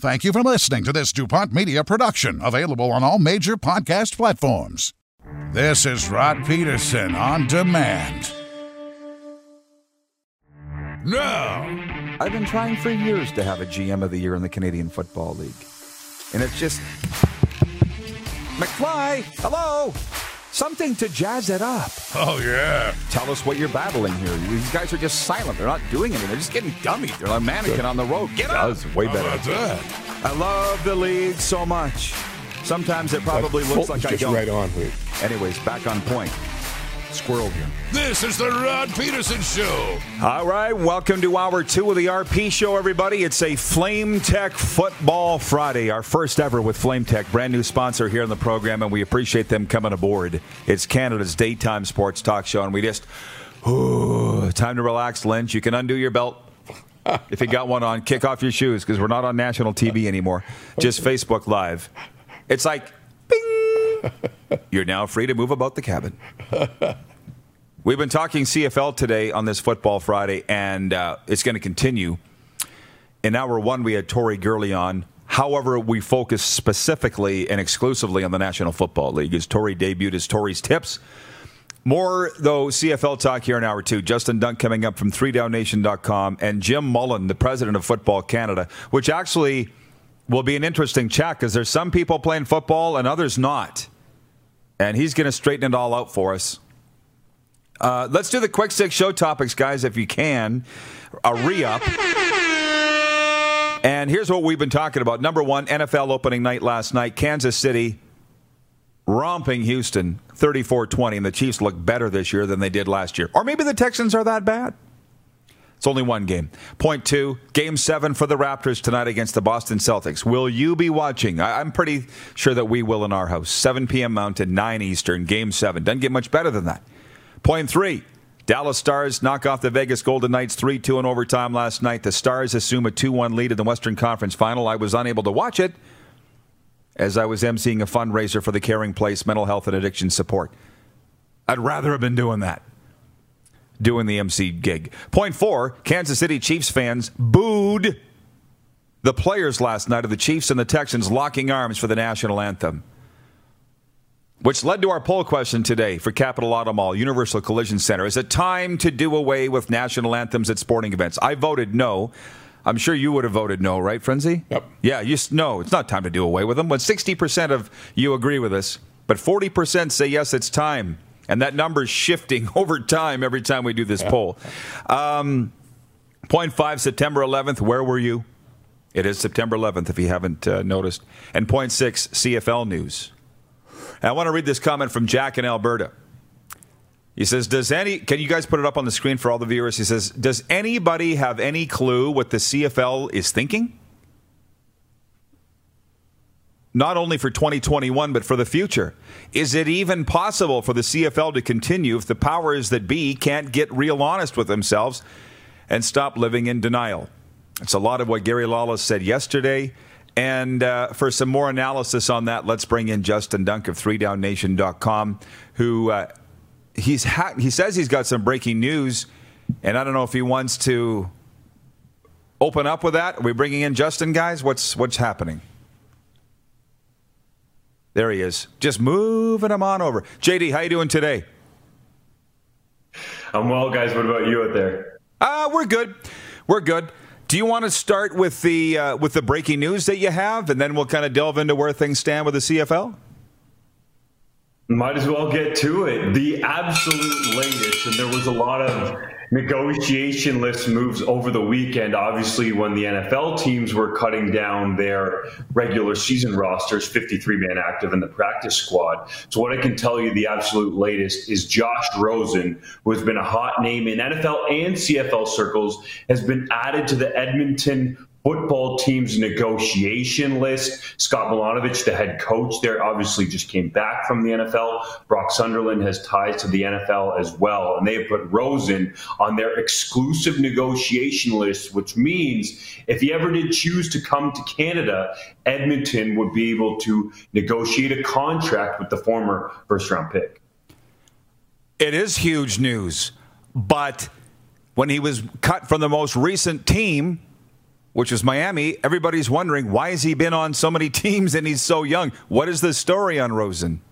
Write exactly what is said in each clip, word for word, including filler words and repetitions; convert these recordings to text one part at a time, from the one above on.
Thank you for listening to this DuPont Media production, available on all major podcast platforms. This is Rod Peterson on demand. Now, I've been trying for years to have a G M of the Year in the Canadian Football League. And it's just... McFly, hello! Something to jazz it up. Oh, yeah. Tell us what you're battling here. These guys are just silent. They're not doing anything. They're just getting dummied. They're like a mannequin on the road. Get up! That was way better. How about that? I love the league so much. Sometimes it probably That looks like I just don't. right on. Wait. Anyways, back on point. Squirrel here. This is the Rod Peterson Show. All right, welcome to hour two of the R P Show, everybody. It's a Flame Tech Football Friday, our first ever with Flame Tech, brand new sponsor here on the program, and we appreciate them coming aboard. It's Canada's daytime sports talk show, and we just, ooh, time to relax, Lynch. You can undo your belt. If you got one on, kick off your shoes, because we're not on national T V anymore, just Facebook Live. It's like, bing! You're now free to move about the cabin. We've been talking C F L today on this Football Friday, and uh, it's going to continue. In hour one, we had Tori Gurley on. However, we focus specifically and exclusively on the National Football League as Tori debuted as Tori's Tips. More, though, C F L talk here in hour two. Justin Dunk coming up from three down nation dot com, and Jim Mullen, the president of Football Canada, which actually will be an interesting chat because there's some people playing football and others not. And he's going to straighten it all out for us. Uh, let's do the quick six show topics, guys, if you can. A re-up. And here's what we've been talking about. Number one, N F L opening night last night. Kansas City romping Houston thirty-four twenty. And the Chiefs look better this year than they did last year. Or maybe the Texans are that bad. It's only one game. Point two, game seven for the Raptors tonight against the Boston Celtics. Will you be watching? I- I'm pretty sure that we will in our house. seven p.m. Mountain, nine Eastern, game seven. Doesn't get much better than that. Point three, Dallas Stars knock off the Vegas Golden Knights three two in overtime last night. The Stars assume a two one lead in the Western Conference Final. I was unable to watch it as I was emceeing a fundraiser for the Caring Place Mental Health and Addiction Support. I'd rather have been doing that. Doing the M C gig. Point four, Kansas City Chiefs fans booed the players last night of the Chiefs and the Texans locking arms for the national anthem. Which led to our poll question today for Capital Auto Mall, Universal Collision Center. Is it time to do away with national anthems at sporting events? I voted no. I'm sure you would have voted no, right, Frenzy? Yep. Yeah, you, no, it's not time to do away with them. But sixty percent of you agree with us, but forty percent say yes, it's time. And that number's shifting over time every time we do this poll. Um, point five, September eleventh, where were you? It is September eleventh, if you haven't uh, noticed. And point six, C F L news. And I want to read this comment from Jack in Alberta. He says, "Does any, can you guys put it up on the screen for all the viewers? He says, does anybody have any clue what the C F L is thinking? Not only for twenty twenty-one, but for the future. Is it even possible for the C F L to continue if the powers that be can't get real honest with themselves and stop living in denial?" It's a lot of what Gary Lawless said yesterday. And uh, for some more analysis on that, let's bring in Justin Dunk of three down nation dot com, who uh, he's ha- he says he's got some breaking news, and I don't know if he wants to open up with that. Are we bringing in Justin, guys? What's what's happening? There he is, just moving him on over. J D, how you doing today? I'm well, guys. What about you out there? Uh, we're good. We're good. Do you want to start with the uh, with the breaking news that you have, and then we'll kind of delve into where things stand with the C F L? Might as well get to it. The absolute latest, and there was a lot of negotiation list moves over the weekend, obviously, when the N F L teams were cutting down their regular season rosters, fifty-three man active in the practice squad. So what I can tell you, the absolute latest is Josh Rosen, who has been a hot name in N F L and C F L circles, has been added to the Edmonton football team's negotiation list. Scott Milanovich, the head coach there, obviously just came back from the N F L. Brock Sunderland has ties to the N F L as well. And they have put Rosen on their exclusive negotiation list, which means if he ever did choose to come to Canada, Edmonton would be able to negotiate a contract with the former first-round pick. It is huge news. But when he was cut from the most recent team, which is Miami. Everybody's wondering, why has he been on so many teams and he's so young? What is the story on Rosen?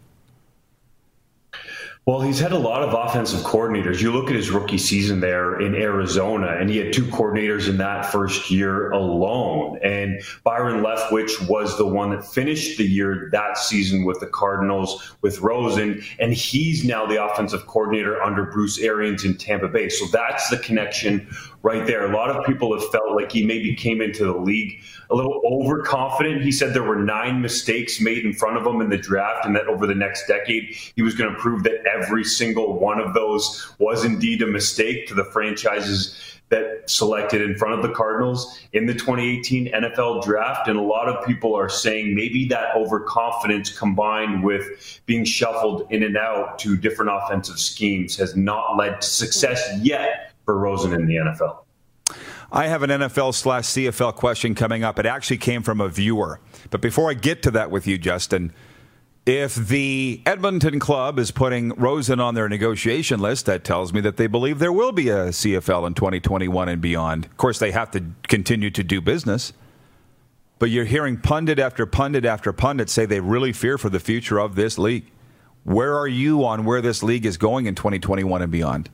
Well, he's had a lot of offensive coordinators. You look at his rookie season there in Arizona, and he had two coordinators in that first year alone. And Byron Leftwich was the one that finished the year that season with the Cardinals with Rosen, and he's now the offensive coordinator under Bruce Arians in Tampa Bay. So that's the connection right there. A lot of people have felt like he maybe came into the league a little overconfident. He said there were nine mistakes made in front of him in the draft, and that over the next decade, he was going to prove that every single one of those was indeed a mistake to the franchises that selected in front of the Cardinals in the twenty eighteen N F L draft. And a lot of people are saying maybe that overconfidence combined with being shuffled in and out to different offensive schemes has not led to success yet for Rosen in the N F L. I have an N F L slash C F L question coming up. It actually came from a viewer. But before I get to that with you, Justin, if the Edmonton club is putting Rosen on their negotiation list, that tells me that they believe there will be a C F L in twenty twenty-one and beyond. Of course, they have to continue to do business. But you're hearing pundit after pundit after pundit say they really fear for the future of this league. Where are you on where this league is going in twenty twenty-one and beyond?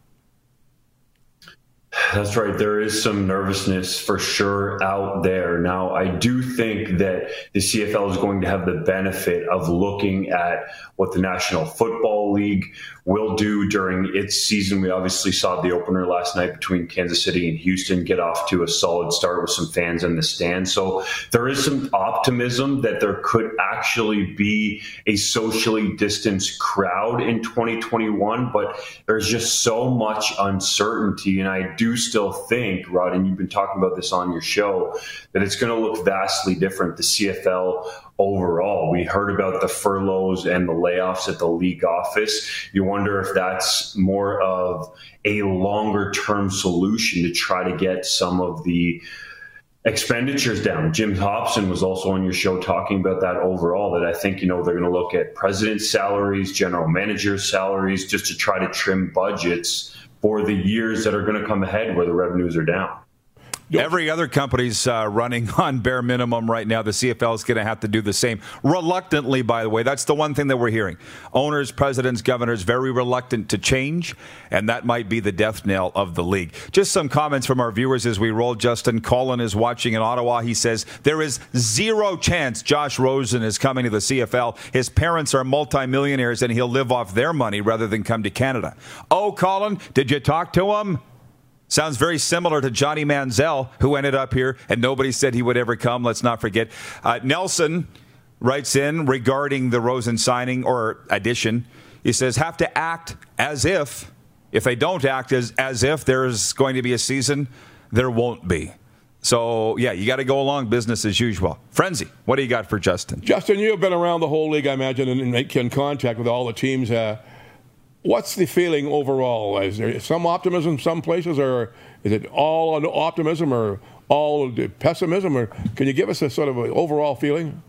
That's right. There is some nervousness for sure out there. Now, I do think that the C F L is going to have the benefit of looking at what the National Football League will do during its season. We obviously saw the opener last night between Kansas City and Houston get off to a solid start with some fans in the stands. So there is some optimism that there could actually be a socially distanced crowd in twenty twenty-one, but there's just so much uncertainty. And I do still think, Rod, and you've been talking about this on your show, that it's going to look vastly different, the C F L overall. We heard about the furloughs and the layoffs at the league office. You wonder if that's more of a longer term solution to try to get some of the expenditures down. Jim Hobson was also on your show talking about that overall, that I think, you know, they're going to look at president's salaries, general manager's salaries, just to try to trim budgets for the years that are going to come ahead where the revenues are down. Every other company's uh, running on bare minimum right now. The C F L is going to have to do the same. Reluctantly, by the way. That's the one thing that we're hearing. Owners, presidents, governors, very reluctant to change, and that might be the death knell of the league. Just some comments from our viewers as we roll. Justin Colin is watching in Ottawa. He says, there is zero chance Josh Rosen is coming to the C F L. His parents are multimillionaires, and he'll live off their money rather than come to Canada. Oh, Colin, did you talk to him? Sounds very similar to Johnny Manziel, who ended up here, and nobody said he would ever come. Let's not forget. Uh, Nelson writes in regarding the Rosen signing or addition. He says, have to act as if, if they don't act as, as if there's going to be a season, there won't be. So, yeah, you got to go along business as usual. Frenzy, what do you got for Justin? Justin, you've been around the whole league, I imagine, and in contact with all the teams. Uh, What's the feeling overall? Is there some optimism some places, or is it all optimism or all pessimism? Or can you give us a sort of an overall feeling?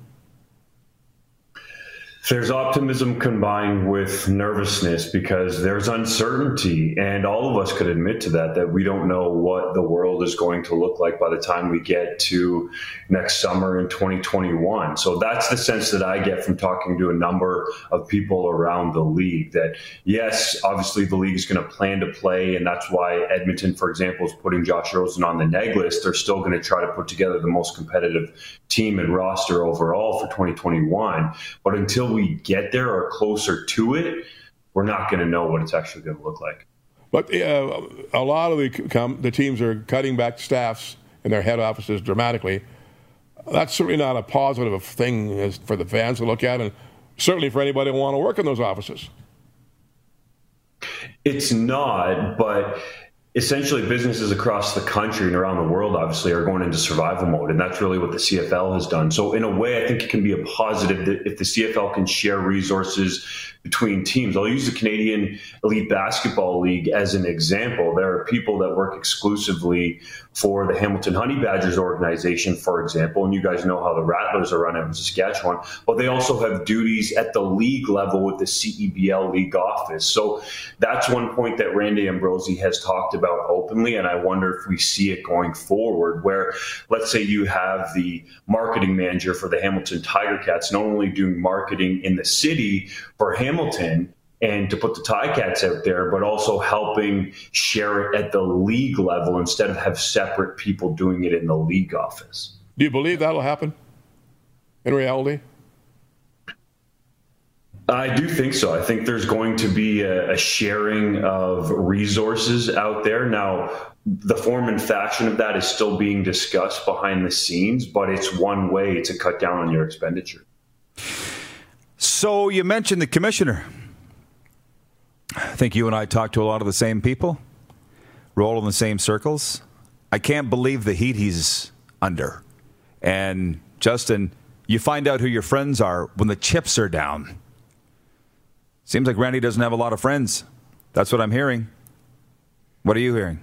There's optimism combined with nervousness because there's uncertainty, and all of us could admit to that, that we don't know what the world is going to look like by the time we get to next summer in twenty twenty-one. So that's the sense that I get from talking to a number of people around the league, that yes, obviously the league is going to plan to play, and that's why Edmonton, for example, is putting Josh Rosen on the neg list. They're still going to try to put together the most competitive team and roster overall for twenty twenty-one. But until we get there or closer to it, we're not going to know what it's actually going to look like. But uh, a lot of the, com- the teams are cutting back staffs in their head offices dramatically. That's certainly not a positive thing as for the fans to look at, and certainly for anybody who want to work in those offices. It's not, but essentially businesses across the country and around the world obviously are going into survival mode, and that's really what the C F L has done. So in a way, I think it can be a positive that if the C F L can share resources between teams. I'll use the Canadian Elite Basketball League as an example. There are people that work exclusively for the Hamilton Honey Badgers organization, for example, and you guys know how the Rattlers are run out in Saskatchewan, but they also have duties at the league level with the C E B L league office. So that's one point that Randy Ambrosie has talked about about openly. And I wonder if we see it going forward where, let's say you have the marketing manager for the Hamilton Tiger Cats, not only doing marketing in the city for Hamilton and to put the Ticats out there, but also helping share it at the league level instead of have separate people doing it in the league office. Do you believe that'll happen in reality? I do think so. I think there's going to be a, a sharing of resources out there. Now, the form and fashion of that is still being discussed behind the scenes, but it's one way to cut down on your expenditure. So you mentioned the commissioner. I think you and I talk to a lot of the same people, roll in the same circles. I can't believe the heat he's under. And, Justin, you find out who your friends are when the chips are down. Seems like Randy doesn't have a lot of friends. That's what I'm hearing. What are you hearing?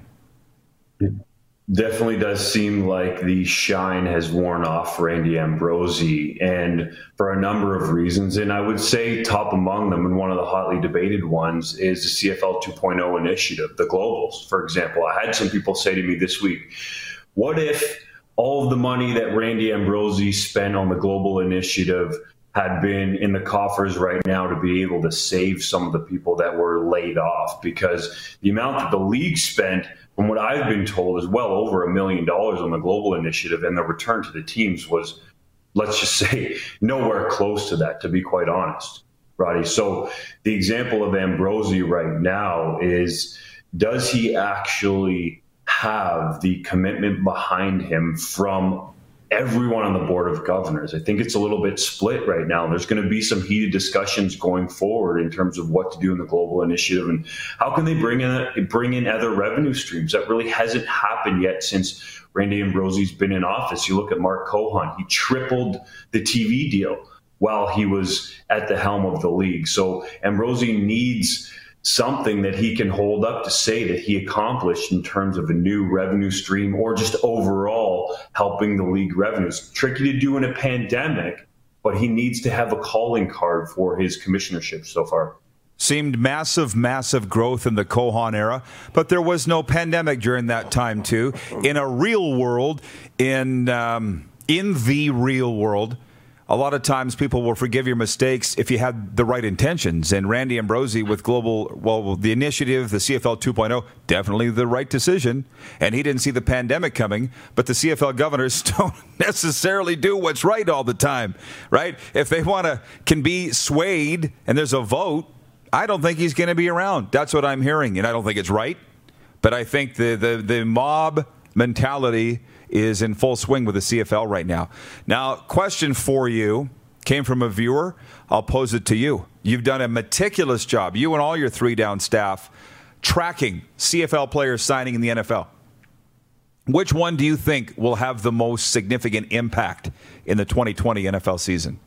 It definitely does seem like the shine has worn off Randy Ambrosie, and for a number of reasons. And I would say top among them, and one of the hotly debated ones, is the C F L two point oh initiative, the Globals, for example. I had some people say to me this week, what if all of the money that Randy Ambrosie spent on the Global Initiative had been in the coffers right now to be able to save some of the people that were laid off? Because the amount that the league spent, from what I've been told, is well over a million dollars on the Global Initiative, and the return to the teams was, let's just say, nowhere close to that, to be quite honest, Roddy. So the example of Ambrosie right now is, does he actually have the commitment behind him from everyone on the Board of Governors? I think it's a little bit split right now. There's going to be some heated discussions going forward in terms of what to do in the Global Initiative and how can they bring in bring in other revenue streams. That really hasn't happened yet since Randy Ambrosie's been in office. You look at Mark Cohen, he tripled the T V deal while he was at the helm of the league. So Ambrosie needs something that he can hold up to say that he accomplished in terms of a new revenue stream or just overall helping the league revenues. Tricky to do in a pandemic, but he needs to have a calling card for his commissionership so far. Seemed massive, massive growth in the Cohen era, but there was no pandemic during that time too. In a real world, in um, in the real world, a lot of times people will forgive your mistakes if you had the right intentions. And Randy Ambrosie with Global, well, the initiative, the C F L two point oh, definitely the right decision. And he didn't see the pandemic coming, but the C F L governors don't necessarily do what's right all the time, right? If they want to, can be swayed and there's a vote, I don't think he's going to be around. That's what I'm hearing. And I don't think it's right. But I think the the, the mob mentality is in full swing with the C F L right now. Now, question for you came from a viewer. I'll pose it to you. You've done a meticulous job, you and all your three-down staff, tracking C F L players signing in the N F L. Which one do you think will have the most significant impact in the twenty twenty N F L season?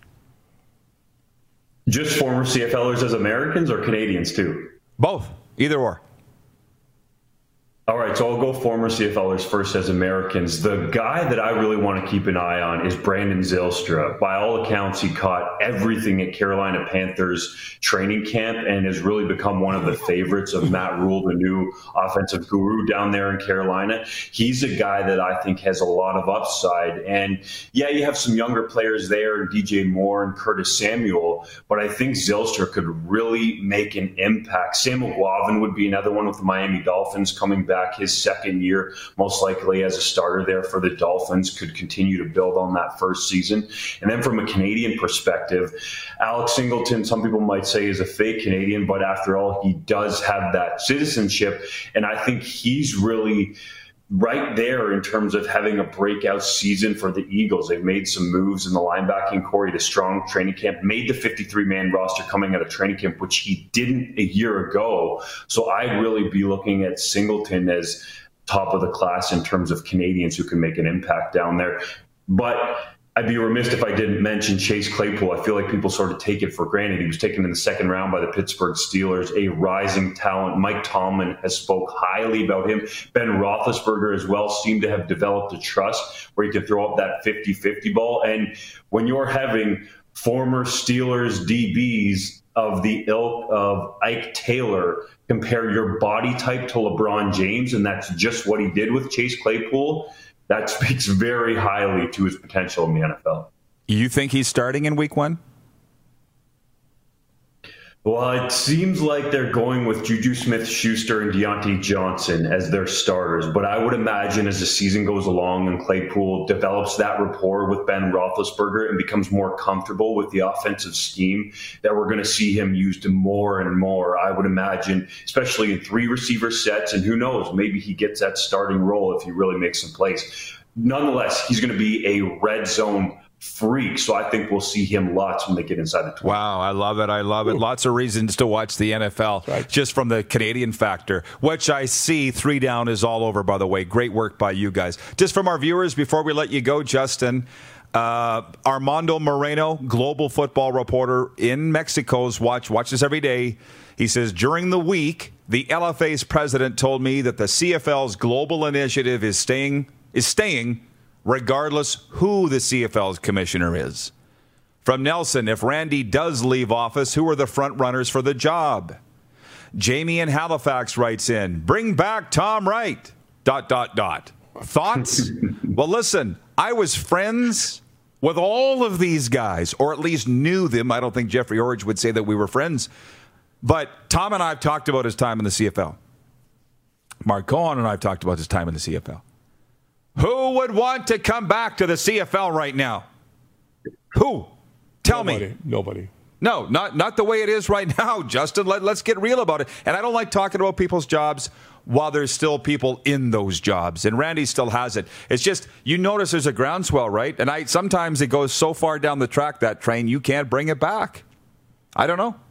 Just former CFLers as Americans or Canadians too? Both. Either or. All right, so I'll go former CFLers first as Americans. The guy that I really want to keep an eye on is Brandon Zylstra. By all accounts, he caught everything at Carolina Panthers training camp and has really become one of the favorites of Matt Rule, the new offensive guru down there in Carolina. He's a guy that I think has a lot of upside. And yeah, you have some younger players there, D J Moore and Curtis Samuel, but I think Zylstra could really make an impact. Sam McGuavin would be another one with the Miami Dolphins coming back. Back his second year, most likely as a starter there for the Dolphins, could continue to build on that first season. And then from a Canadian perspective, Alex Singleton, some people might say is a fake Canadian, but after all, he does have that citizenship. And I think he's really right there in terms of having a breakout season for the Eagles. They've made some moves in the linebacking core. He had a strong training camp, made the fifty-three man roster coming out of training camp, which he didn't a year ago. So I'd really be looking at Singleton as top of the class in terms of Canadians who can make an impact down there. But I'd be remiss if I didn't mention Chase Claypool. I feel like people sort of take it for granted. He was taken in the second round by the Pittsburgh Steelers, a rising talent. Mike Tomlin has spoke highly about him. Ben Roethlisberger as well seemed to have developed a trust where he could throw up that fifty-fifty ball. And when you're having former Steelers D Bs of the ilk of Ike Taylor compare your body type to LeBron James, and that's just what he did with Chase Claypool, that speaks very highly to his potential in the N F L. You think he's starting in week one? Well, it seems like they're going with Juju Smith-Schuster and Deontay Johnson as their starters. But I would imagine as the season goes along and Claypool develops that rapport with Ben Roethlisberger and becomes more comfortable with the offensive scheme, that we're going to see him used more and more. I would imagine, especially in three receiver sets. And who knows, maybe he gets that starting role if he really makes some plays. Nonetheless, he's going to be a red zone freak, so I think we'll see him lots when they get inside the twenty. Wow, I love it. I love it. Lots of reasons to watch the N F L, right, just from the Canadian factor, which I see three down is all over, by the way. Great work by you guys. Just from our viewers, before we let you go, Justin, uh, Armando Moreno, global football reporter in Mexico's watch, watches every day. He says, during the week, the L F A's president told me that the C F L's global initiative is staying is staying regardless who the C F L's commissioner is. From Nelson, if Randy does leave office, who are the front runners for the job? Jamie in Halifax writes in, bring back Tom Wright, dot, dot, dot. Thoughts? Well, listen, I was friends with all of these guys, or at least knew them. I don't think Jeffrey Orridge would say that we were friends. But Tom and I have talked about his time in the C F L. Mark Cohen and I have talked about his time in the C F L. Who would want to come back to the C F L right now? Who? Tell Nobody. me. Nobody. No, not not the way it is right now, Justin. Let, let's get real about it. And I don't like talking about people's jobs while there's still people in those jobs. And Randy still has it. It's just, you notice there's a groundswell, right? And I sometimes it goes so far down the track, that train, you can't bring it back. I don't know.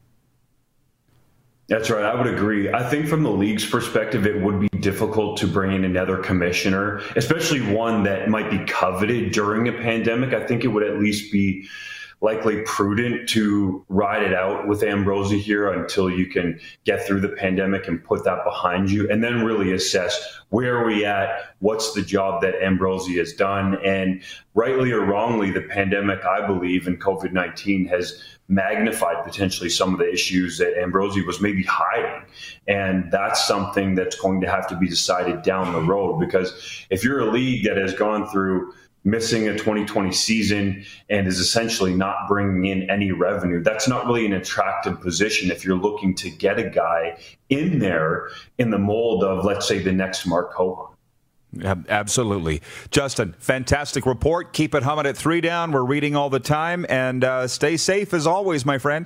That's right. I would agree. I think from the league's perspective, it would be difficult to bring in another commissioner, especially one that might be coveted during a pandemic. I think it would at least be likely prudent to ride it out with Ambrosie here until you can get through the pandemic and put that behind you, and then really assess where are we at, what's the job that Ambrosie has done. And rightly or wrongly, the pandemic, I believe, and COVID nineteen has magnified potentially some of the issues that Ambrosie was maybe hiding. And that's something that's going to have to be decided down the road, because if you're a league that has gone through missing a twenty twenty season and is essentially not bringing in any revenue, that's not really an attractive position if you're looking to get a guy in there in the mold of, let's say, the next Mark Cohen. Absolutely. Justin, fantastic report. Keep it humming at three down. We're reading all the time. And uh, stay safe as always, my friend.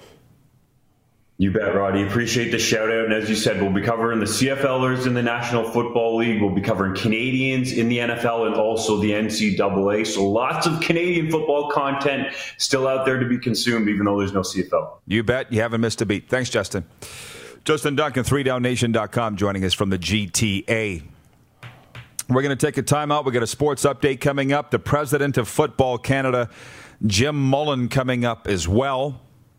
You bet, Roddy. Appreciate the shout out. And as you said, we'll be covering the C F Lers in the National Football League. We'll be covering Canadians in the N F L and also the N C double A. So lots of Canadian football content still out there to be consumed, even though there's no C F L. You bet. You haven't missed a beat. Thanks, Justin. Justin Duncan, three down nation dot com, joining us from the G T A. We're going to take a timeout. We've got a sports update coming up. The president of Football Canada, Jim Mullen, coming up as well.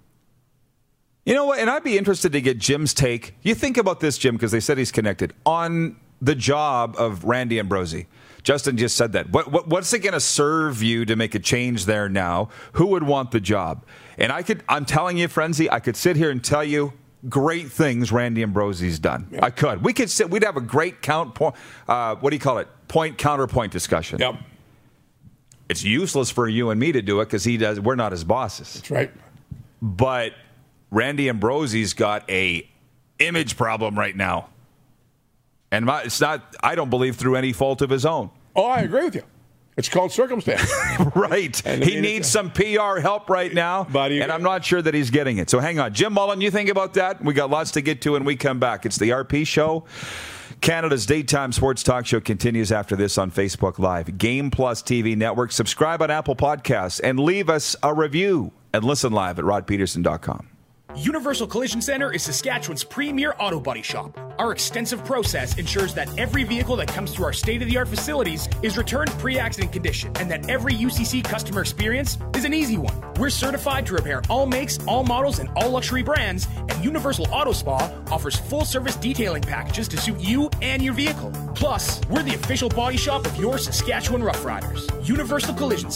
You know what? And I'd be interested to get Jim's take. You think about this, Jim, because they said he's connected, on the job of Randy Ambrosie. Justin just said that. What, what, what's it going to serve you to make a change there now? Who would want the job? And I could, I'm telling you, Frenzy, I could sit here and tell you great things Randy Ambrosie's done. Yeah. I could. We could sit. We'd have a great count point. Uh, what do you call it? Point counterpoint discussion. Yep. It's useless for you and me to do it because he does. We're not his bosses. That's right. But Randy Ambrosie's got a image problem right now, and my, it's not. I don't believe through any fault of his own. Oh, I agree with you. It's called circumstance. Right. And, he and needs some P R help right now, but and I'm not sure that he's getting it. So hang on. Jim Mullen, you think about that? We got lots to get to when we come back. It's the R P Show. Canada's daytime sports talk show continues after this on Facebook Live. Game Plus T V Network. Subscribe on Apple Podcasts and leave us a review. And listen live at rod peterson dot com. Universal Collision Center is Saskatchewan's premier auto body shop. Our extensive process ensures that every vehicle that comes through our state-of-the-art facilities is returned pre-accident condition, and that every U C C customer experience is an easy one. We're certified to repair all makes, all models, and all luxury brands, and Universal Auto Spa offers full-service detailing packages to suit you and your vehicle. Plus, we're the official body shop of your Saskatchewan Rough Riders. Universal Collision Center,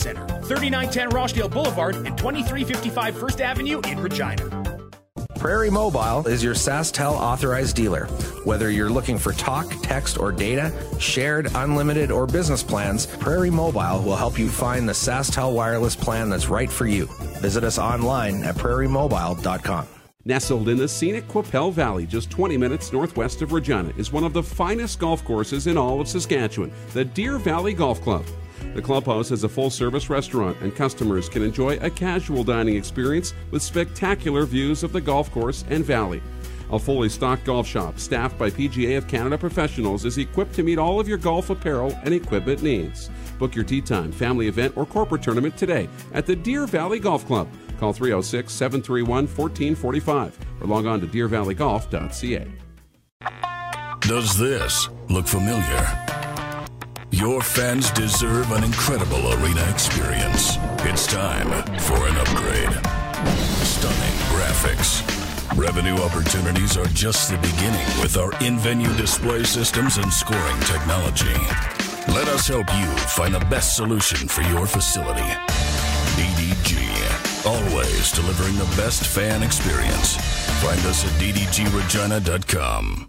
thirty-nine ten Rochdale Boulevard and twenty-three fifty-five First Avenue in Regina. Prairie Mobile is your SaskTel authorized dealer. Whether you're looking for talk, text, or data, shared, unlimited, or business plans, Prairie Mobile will help you find the SaskTel wireless plan that's right for you. Visit us online at prairie mobile dot com. Nestled in the scenic Qu'Appelle Valley, just twenty minutes northwest of Regina, is one of the finest golf courses in all of Saskatchewan, the Deer Valley Golf Club. The clubhouse has a full-service restaurant, and customers can enjoy a casual dining experience with spectacular views of the golf course and valley. A fully stocked golf shop, staffed by P G A of Canada professionals, is equipped to meet all of your golf apparel and equipment needs. Book your tee time, family event, or corporate tournament today at the Deer Valley Golf Club. Call three oh six, seven three one, one four four five or log on to deer valley golf dot c a. Does this look familiar? Your fans deserve an incredible arena experience. It's time for an upgrade. Stunning graphics. Revenue opportunities are just the beginning with our in-venue display systems and scoring technology. Let us help you find the best solution for your facility. D D G. Always delivering the best fan experience. Find us at d d g regina dot com.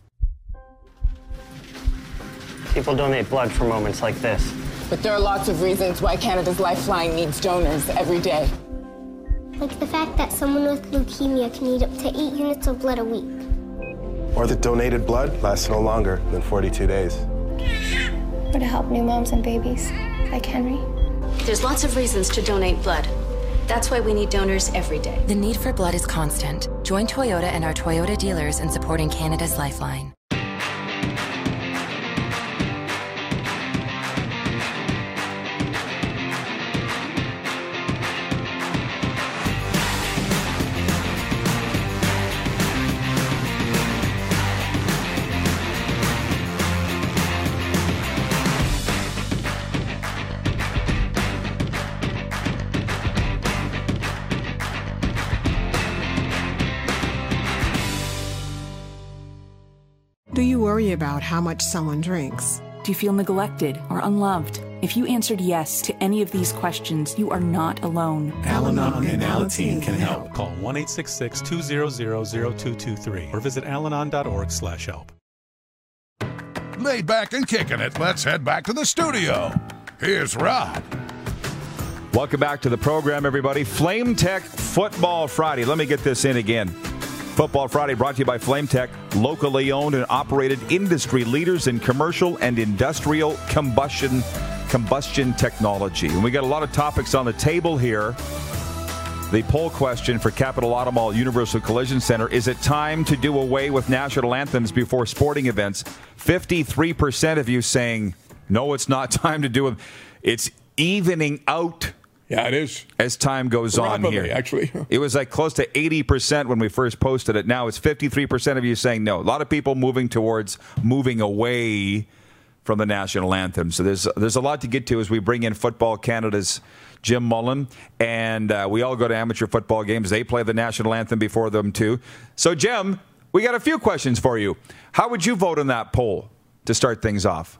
People donate blood for moments like this. But there are lots of reasons why Canada's Lifeline needs donors every day. Like the fact that someone with leukemia can need up to eight units of blood a week. Or that donated blood lasts no longer than forty-two days. Or to help new moms and babies, like Henry. There's lots of reasons to donate blood. That's why we need donors every day. The need for blood is constant. Join Toyota and our Toyota dealers in supporting Canada's Lifeline. Do you worry about how much someone drinks? Do you feel neglected or unloved? If you answered yes to any of these questions, you are not alone. Al-Anon and Alateen can help. Call one eight six six, two zero zero, zero two two three or visit alanon dot org slash help. Laid back and kicking it, let's head back to the studio. Here's Rod. Welcome back to the program, everybody. Flame Tech Football Friday. Let me get this in again. Football Friday brought to you by Flame Tech, locally owned and operated industry leaders in commercial and industrial combustion combustion technology. And we got a lot of topics on the table here. The poll question for Capital Automall Universal Collision Center: is it time to do away with national anthems before sporting events? fifty-three percent of you saying no, it's not time to do it. It's evening out. Yeah, it is. As time goes Rapidly, on here. Actually. It was like close to eighty percent when we first posted it. Now it's fifty-three percent of you saying no. A lot of people moving towards moving away from the national anthem. So there's there's a lot to get to as we bring in Football Canada's Jim Mullen. And uh, we all go to amateur football games. They play the national anthem before them too. So, Jim, we got a few questions for you. How would you vote on that poll to start things off?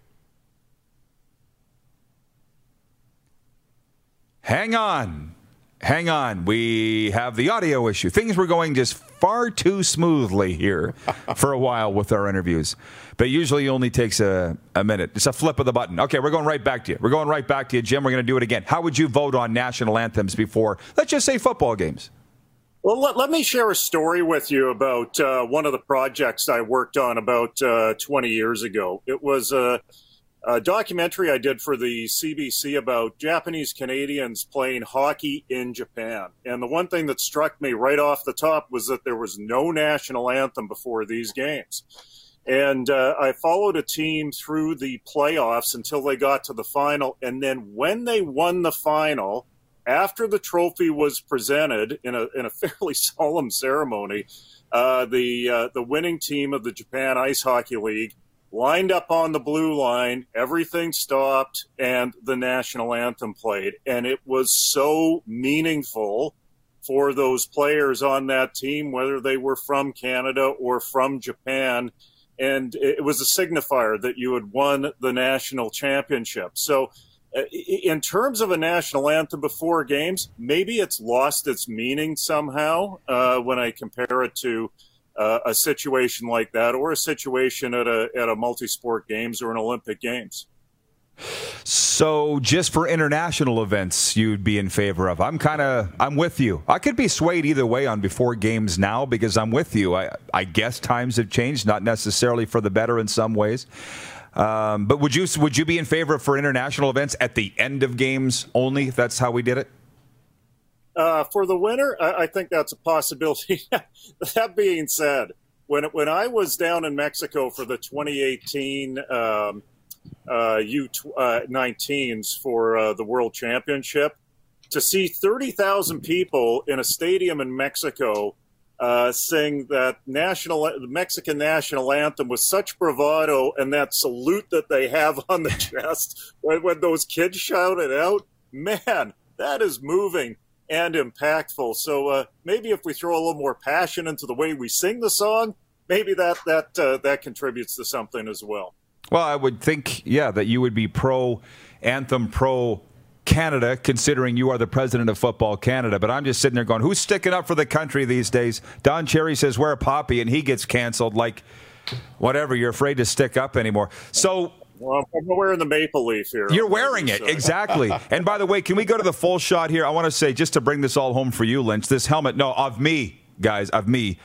Hang on. Hang on. We have the audio issue. Things were going just far too smoothly here for a while with our interviews. But usually it only takes a, a minute. It's a flip of the button. Okay, we're going right back to you. We're going right back to you, Jim. We're going to do it again. How would you vote on national anthems before, let's just say, football games? Well, let, let me share a story with you about uh, one of the projects I worked on about uh, twenty years ago. It was a... a documentary I did for the C B C about Japanese Canadians playing hockey in Japan. And the one thing that struck me right off the top was that there was no national anthem before these games. And uh, I followed a team through the playoffs until they got to the final. And then when they won the final, after the trophy was presented in a in a fairly solemn ceremony, uh, the uh, the winning team of the Japan Ice Hockey League lined up on the blue line, everything stopped, and the national anthem played. And it was so meaningful for those players on that team, whether they were from Canada or from Japan. And it was a signifier that you had won the national championship. So in terms of a national anthem before games, maybe it's lost its meaning somehow uh, when I compare it to uh, a situation like that or a situation at a at a multi-sport games or an Olympic Games. So just for international events, you'd be in favor of. I'm kind of, I'm with you. I could be swayed either way on before games now because I'm with you. I, I guess times have changed, not necessarily for the better in some ways. Um, but would you would you be in favor for international events at the end of games only, if that's how we did it? Uh, for the winter, I, I think that's a possibility. That being said, when when I was down in Mexico for the twenty eighteen um, uh, U nineteens for uh, the World Championship, to see thirty thousand people in a stadium in Mexico uh, sing that national, the Mexican national anthem with such bravado and that salute that they have on the chest when, when those kids shout it out, man, that is moving and impactful. So uh, maybe if we throw a little more passion into the way we sing the song, maybe that that uh, that contributes to something as well. Well, I would think, yeah, that you would be pro anthem, pro Canada, considering you are the president of Football Canada. But I'm just sitting there going, who's sticking up for the country these days? Don Cherry says, wear a poppy, and he gets canceled like whatever. You're afraid to stick up anymore. So, well, I'm wearing the maple leaf here. You're wearing it, exactly. And by the way, can we go to the full shot here? I want to say, just to bring this all home for you, Lynch, this helmet, no, of me, guys, of me.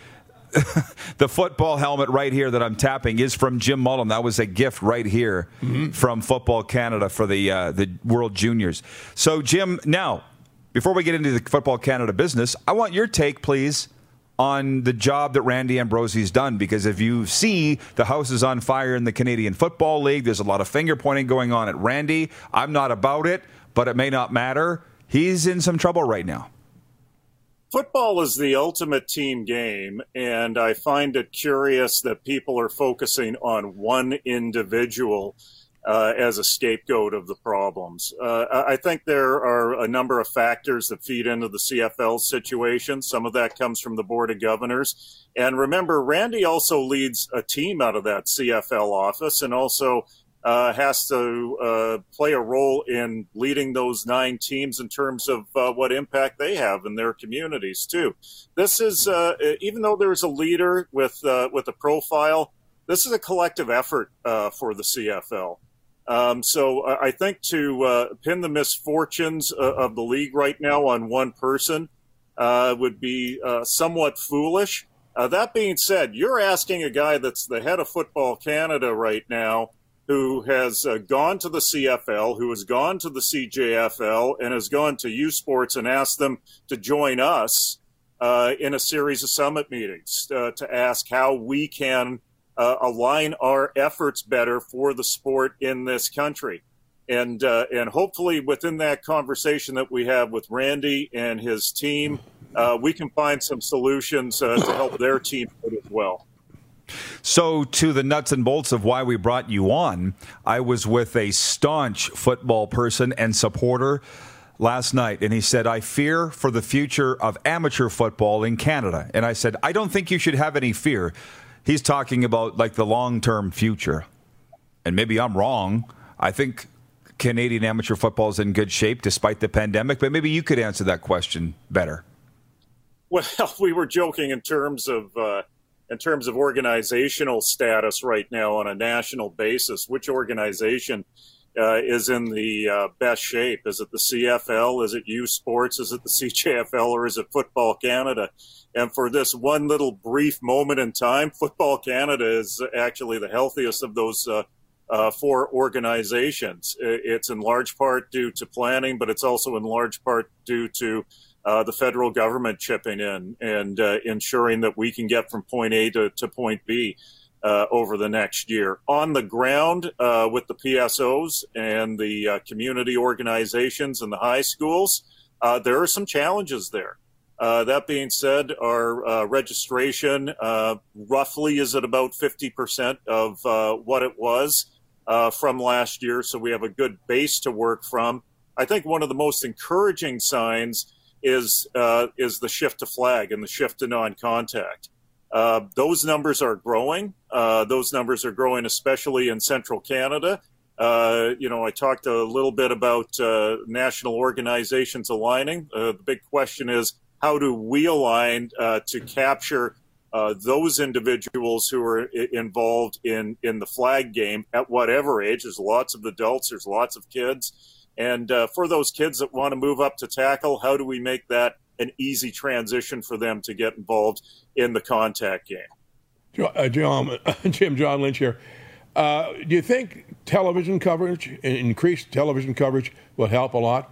The football helmet right here that I'm tapping is from Jim Mullen. That was a gift right here mm-hmm. from Football Canada for the uh, the World Juniors. So, Jim, now, before we get into the Football Canada business, I want your take, please, on the job that Randy Ambrosie's done. Because if you see, the house is on fire in the Canadian Football League. There's a lot of finger-pointing going on at Randy. I'm not about it, but it may not matter. He's in some trouble right now. Football is the ultimate team game, and I find it curious that people are focusing on one individual uh, as a scapegoat of the problems. Uh, I think there are a number of factors that feed into the C F L situation. Some of that comes from the Board of Governors. And remember, Randy also leads a team out of that C F L office and also Uh, has to uh, play a role in leading those nine teams in terms of uh, what impact they have in their communities too. This is, uh, even though there's a leader with uh, with a profile, this is a collective effort uh, for the C F L. Um, so I think to uh, pin the misfortunes uh, of the league right now on one person uh, would be uh, somewhat foolish. Uh, that being said, you're asking a guy that's the head of Football Canada right now, who has uh, gone to the C F L, who has gone to the C J F L, and has gone to U Sports and asked them to join us uh, in a series of summit meetings uh, to ask how we can uh, align our efforts better for the sport in this country. And, uh, and hopefully within that conversation that we have with Randy and his team, uh, we can find some solutions uh, to help their team as well. So to the nuts and bolts of why we brought you on, I was with a staunch football person and supporter last night, and he said, I fear for the future of amateur football in Canada. And I said, I don't think you should have any fear. He's talking about like the long-term future. And maybe I'm wrong. I think Canadian amateur football is in good shape despite the pandemic, but maybe you could answer that question better. Well, we were joking in terms of uh, in terms of organizational status right now on a national basis. Which organization uh, is in the uh, best shape? Is it the C F L? Is it U Sports? Is it the C J F L? Or is it Football Canada? And for this one little brief moment in time, Football Canada is actually the healthiest of those uh, uh, four organizations. It's in large part due to planning, but it's also in large part due to Uh, the federal government chipping in and uh, ensuring that we can get from point A to, to point B uh, over the next year. On the ground uh, with the P S Os and the uh, community organizations and the high schools, uh, there are some challenges there. Uh, that being said, our uh, registration uh, roughly is at about fifty percent of uh, what it was uh, from last year, so we have a good base to work from. I think one of the most encouraging signs is uh, is the shift to flag and the shift to non-contact. Uh, those numbers are growing. Uh, those numbers are growing especially in central Canada. Uh, you know, I talked a little bit about uh, national organizations aligning. Uh, the big question is, how do we align uh, to capture uh, those individuals who are I- involved in, in the flag game at whatever age? There's lots of adults, there's lots of kids. And uh, for those kids that want to move up to tackle, how do we make that an easy transition for them to get involved in the contact game? Uh, John, Jim, John Lynch here. Uh, do you think television coverage, increased television coverage, will help a lot?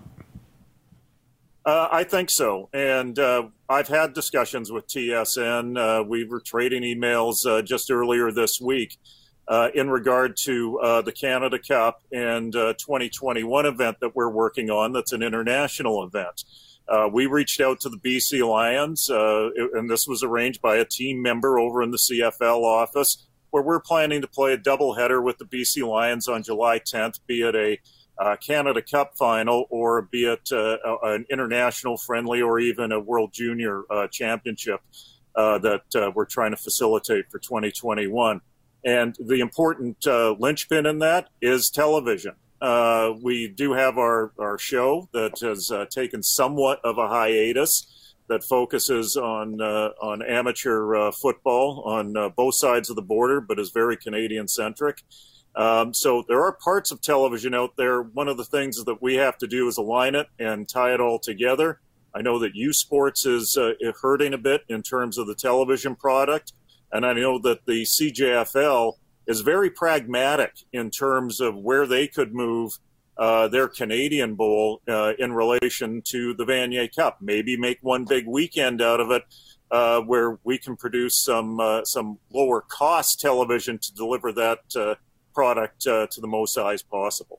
Uh, I think so. And uh, I've had discussions with T S N. Uh, we were trading emails uh, just earlier this week uh, in regard to uh, the Canada Cup and uh, twenty twenty-one event that we're working on that's an international event. Uh, we reached out to the B C Lions, uh, and this was arranged by a team member over in the C F L office, where we're planning to play a doubleheader with the B C Lions on July tenth, be it a uh, Canada Cup final or be it uh, an international friendly or even a World Junior uh, Championship uh, that uh, we're trying to facilitate for twenty twenty-one. And the important uh, linchpin in that is television. Uh, we do have our, our show that has uh, taken somewhat of a hiatus that focuses on uh, on amateur uh, football on uh, both sides of the border, but is very Canadian-centric. Um, so there are parts of television out there. One of the things that we have to do is align it and tie it all together. I know that U Sports is uh, hurting a bit in terms of the television product, and I know that the C J F L is very pragmatic in terms of where they could move Uh, their Canadian Bowl uh, in relation to the Vanier Cup. Maybe make one big weekend out of it uh, where we can produce some uh, some lower cost television to deliver that uh, product uh, to the most eyes possible.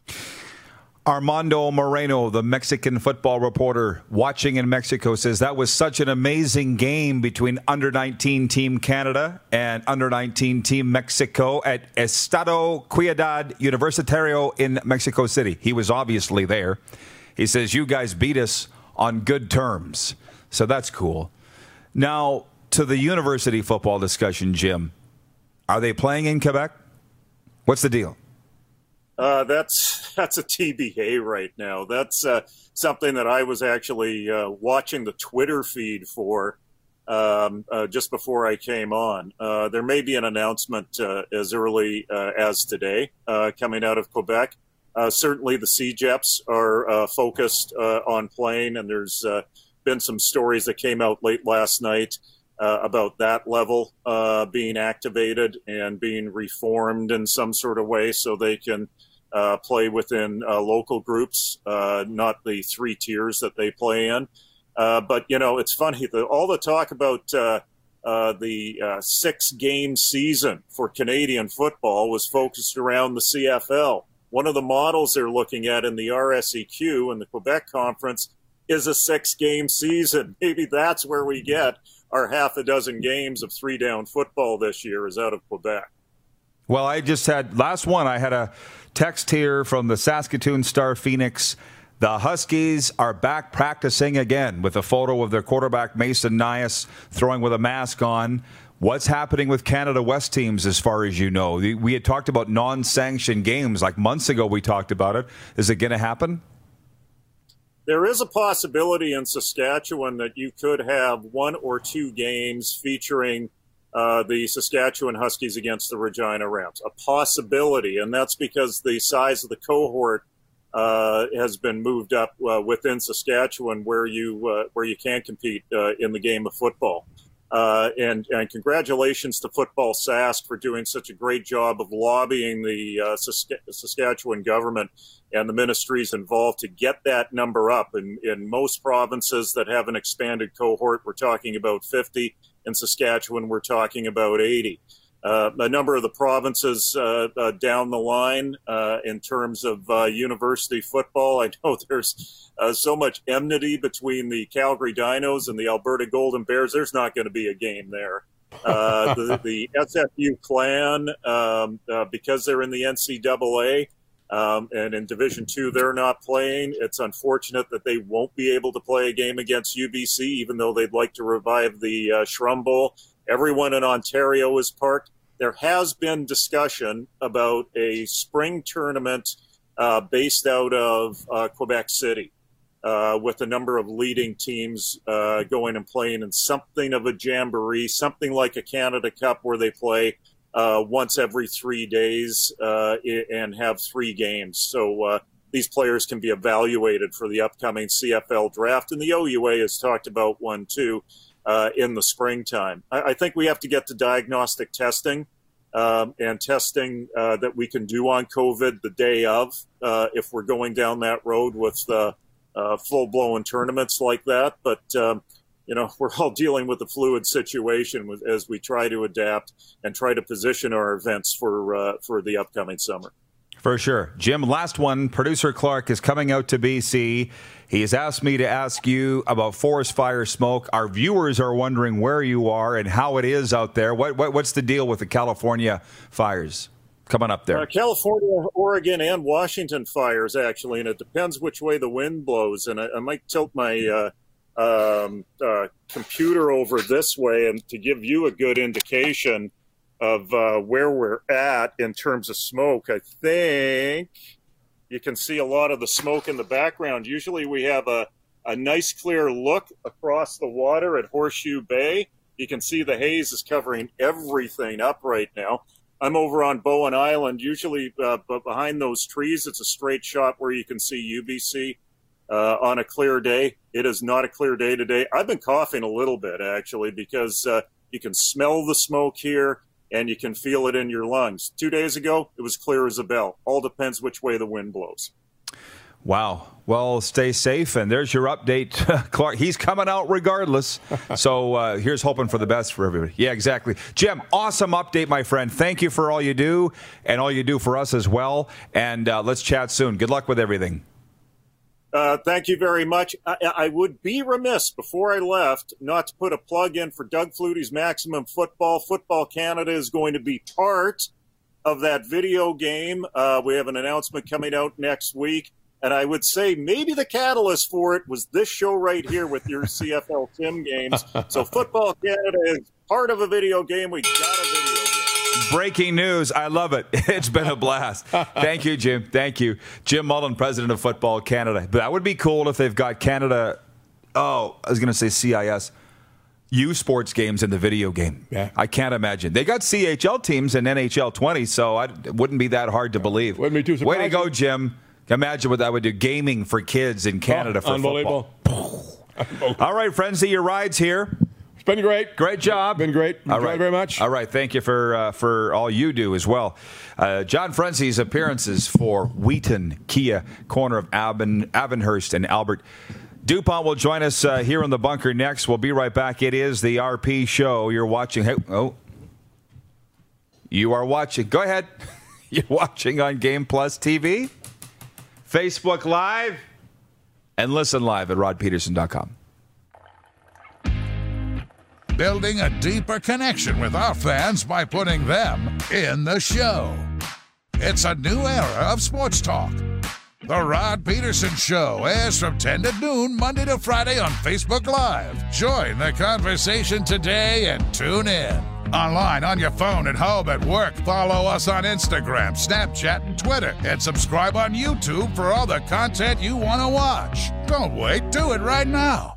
Armando Moreno, the Mexican football reporter watching in Mexico, says that was such an amazing game between under nineteen Team Canada and under nineteen Team Mexico at Estado Ciudad Universitario in Mexico City. He was obviously there. He says, you guys beat us on good terms. So that's cool. Now, to the university football discussion, Jim, are they playing in Quebec? What's the deal? Uh, that's that's a T B A right now. That's uh, something that I was actually uh, watching the Twitter feed for um, uh, just before I came on. Uh, there may be an announcement uh, as early uh, as today uh, coming out of Quebec. Uh, certainly the C J E Ps are uh, focused uh, on playing, and there's uh, been some stories that came out late last night uh, about that level uh, being activated and being reformed in some sort of way so they can Uh, play within uh, local groups, uh, not the three tiers that they play in. Uh, but, you know, it's funny, the, all the talk about uh, uh, the uh, six-game season for Canadian football was focused around the C F L. One of the models they're looking at in the R S E Q and the Quebec Conference is a six-game season. Maybe that's where we get our half a dozen games of three-down football this year is out of Quebec. Well, I just had, last one, I had a text here from the Saskatoon Star Phoenix. The Huskies are back practicing again with a photo of their quarterback, Mason Nias, throwing with a mask on. What's happening with Canada West teams as far as you know? We had talked about non-sanctioned games like months ago. We talked about it. Is it going to happen? There is a possibility in Saskatchewan that you could have one or two games featuring Uh, the Saskatchewan Huskies against the Regina Rams. A possibility, and that's because the size of the cohort uh, has been moved up uh, within Saskatchewan where you uh, where you can compete uh, in the game of football. Uh, and, and congratulations to Football Sask for doing such a great job of lobbying the uh, Sask- Saskatchewan government and the ministries involved to get that number up. In, in most provinces that have an expanded cohort, we're talking about fifty. In Saskatchewan, we're talking about eighty. Uh, a number of the provinces uh, uh, down the line uh, in terms of uh, university football, I know there's uh, so much enmity between the Calgary Dinos and the Alberta Golden Bears. There's not going to be a game there. Uh, the, the S F U Clan, um, uh, because they're in the N C double A, Um, and in Division Two, they're not playing. It's unfortunate that they won't be able to play a game against U B C, even though they'd like to revive the uh, Shrum Bowl. Everyone in Ontario is parked. there has been discussion about a spring tournament uh, based out of uh, Quebec City, uh, with a number of leading teams uh, going and playing in something of a jamboree, something like a Canada Cup where they play uh, once every three days uh, and have three games. So uh, these players can be evaluated for the upcoming C F L draft, and the O U A has talked about one too. Uh, in the springtime. I, I think we have to get to diagnostic testing um, and testing uh, that we can do on COVID the day of uh, if we're going down that road with uh, uh, full-blown tournaments like that. But, um, you know, we're all dealing with a fluid situation with, as we try to adapt and try to position our events for uh, for the upcoming summer. For sure. Jim, last one. Producer Clark is coming out to B C. He has asked me to ask you about forest fire smoke. Our viewers are wondering where you are and how it is out there. What, what What's the deal with the California fires coming up there? Uh, California, Oregon, and Washington fires, actually, and it depends which way the wind blows. And I, I might tilt my uh, um, uh, computer over this way and to give you a good indication of uh, where we're at in terms of smoke. I think you can see a lot of the smoke in the background. Usually we have a, a nice clear look across the water at Horseshoe Bay. You can see the haze is covering everything up right now. I'm over on Bowen Island. Usually uh, behind those trees, it's a straight shot where you can see U B C uh, on a clear day. It is not a clear day today. I've been coughing a little bit, actually, because uh, you can smell the smoke here and you can feel it in your lungs. Two days ago, it was clear as a bell. All depends which way the wind blows. Wow. Well, stay safe, and there's your update. Clark, he's coming out regardless. So uh, here's hoping for the best for everybody. Yeah, exactly. Jim, awesome update, my friend. Thank you for all you do and all you do for us as well. And uh, let's chat soon. Good luck with everything. Uh, thank you very much. I, I would be remiss before I left not to put a plug in for Doug Flutie's Maximum Football. Football Canada is going to be part of that video game. Uh, we have an announcement coming out next week. And I would say maybe the catalyst for it was this show right here with your C F L Tim games. So Football Canada is part of a video game. We got a video game. Breaking news. I love it. It's been a blast. Thank you, Jim. Thank you. Jim Mullen, president of Football Canada. But that would be cool if they've got Canada, oh, I was going to say C I S, U Sports games in the video game. Yeah. I can't imagine. They got C H L teams in N H L twenty, so I, it wouldn't be that hard to believe. Wouldn't be too surprising. Way to go, Jim. Imagine what that would do. Gaming for kids in Canada oh, for unbelievable. football. Unbelievable. All right, friends, your rides here. It's been great. Great job. Been great. All Enjoyed right. very much. All right. Thank you for uh, for all you do as well. Uh, John Frenzy's appearances for Wheaton Kia, corner of Avon, Avonhurst and Albert. DuPont will join us uh, here in the bunker next. We'll be right back. It is the R P Show. You're watching. Hey, oh, you are watching. Go ahead. You're watching on Game Plus T V, Facebook Live, and listen live at rod peterson dot com. Building a deeper connection with our fans by putting them in the show. It's a new era of sports talk. The Rod Peterson Show airs from ten to noon, Monday to Friday on Facebook Live. Join the conversation today and tune in. Online, on your phone, at home, at work. Follow us on Instagram, Snapchat, and Twitter. And subscribe on YouTube for all the content you want to watch. Don't wait. Do it right now.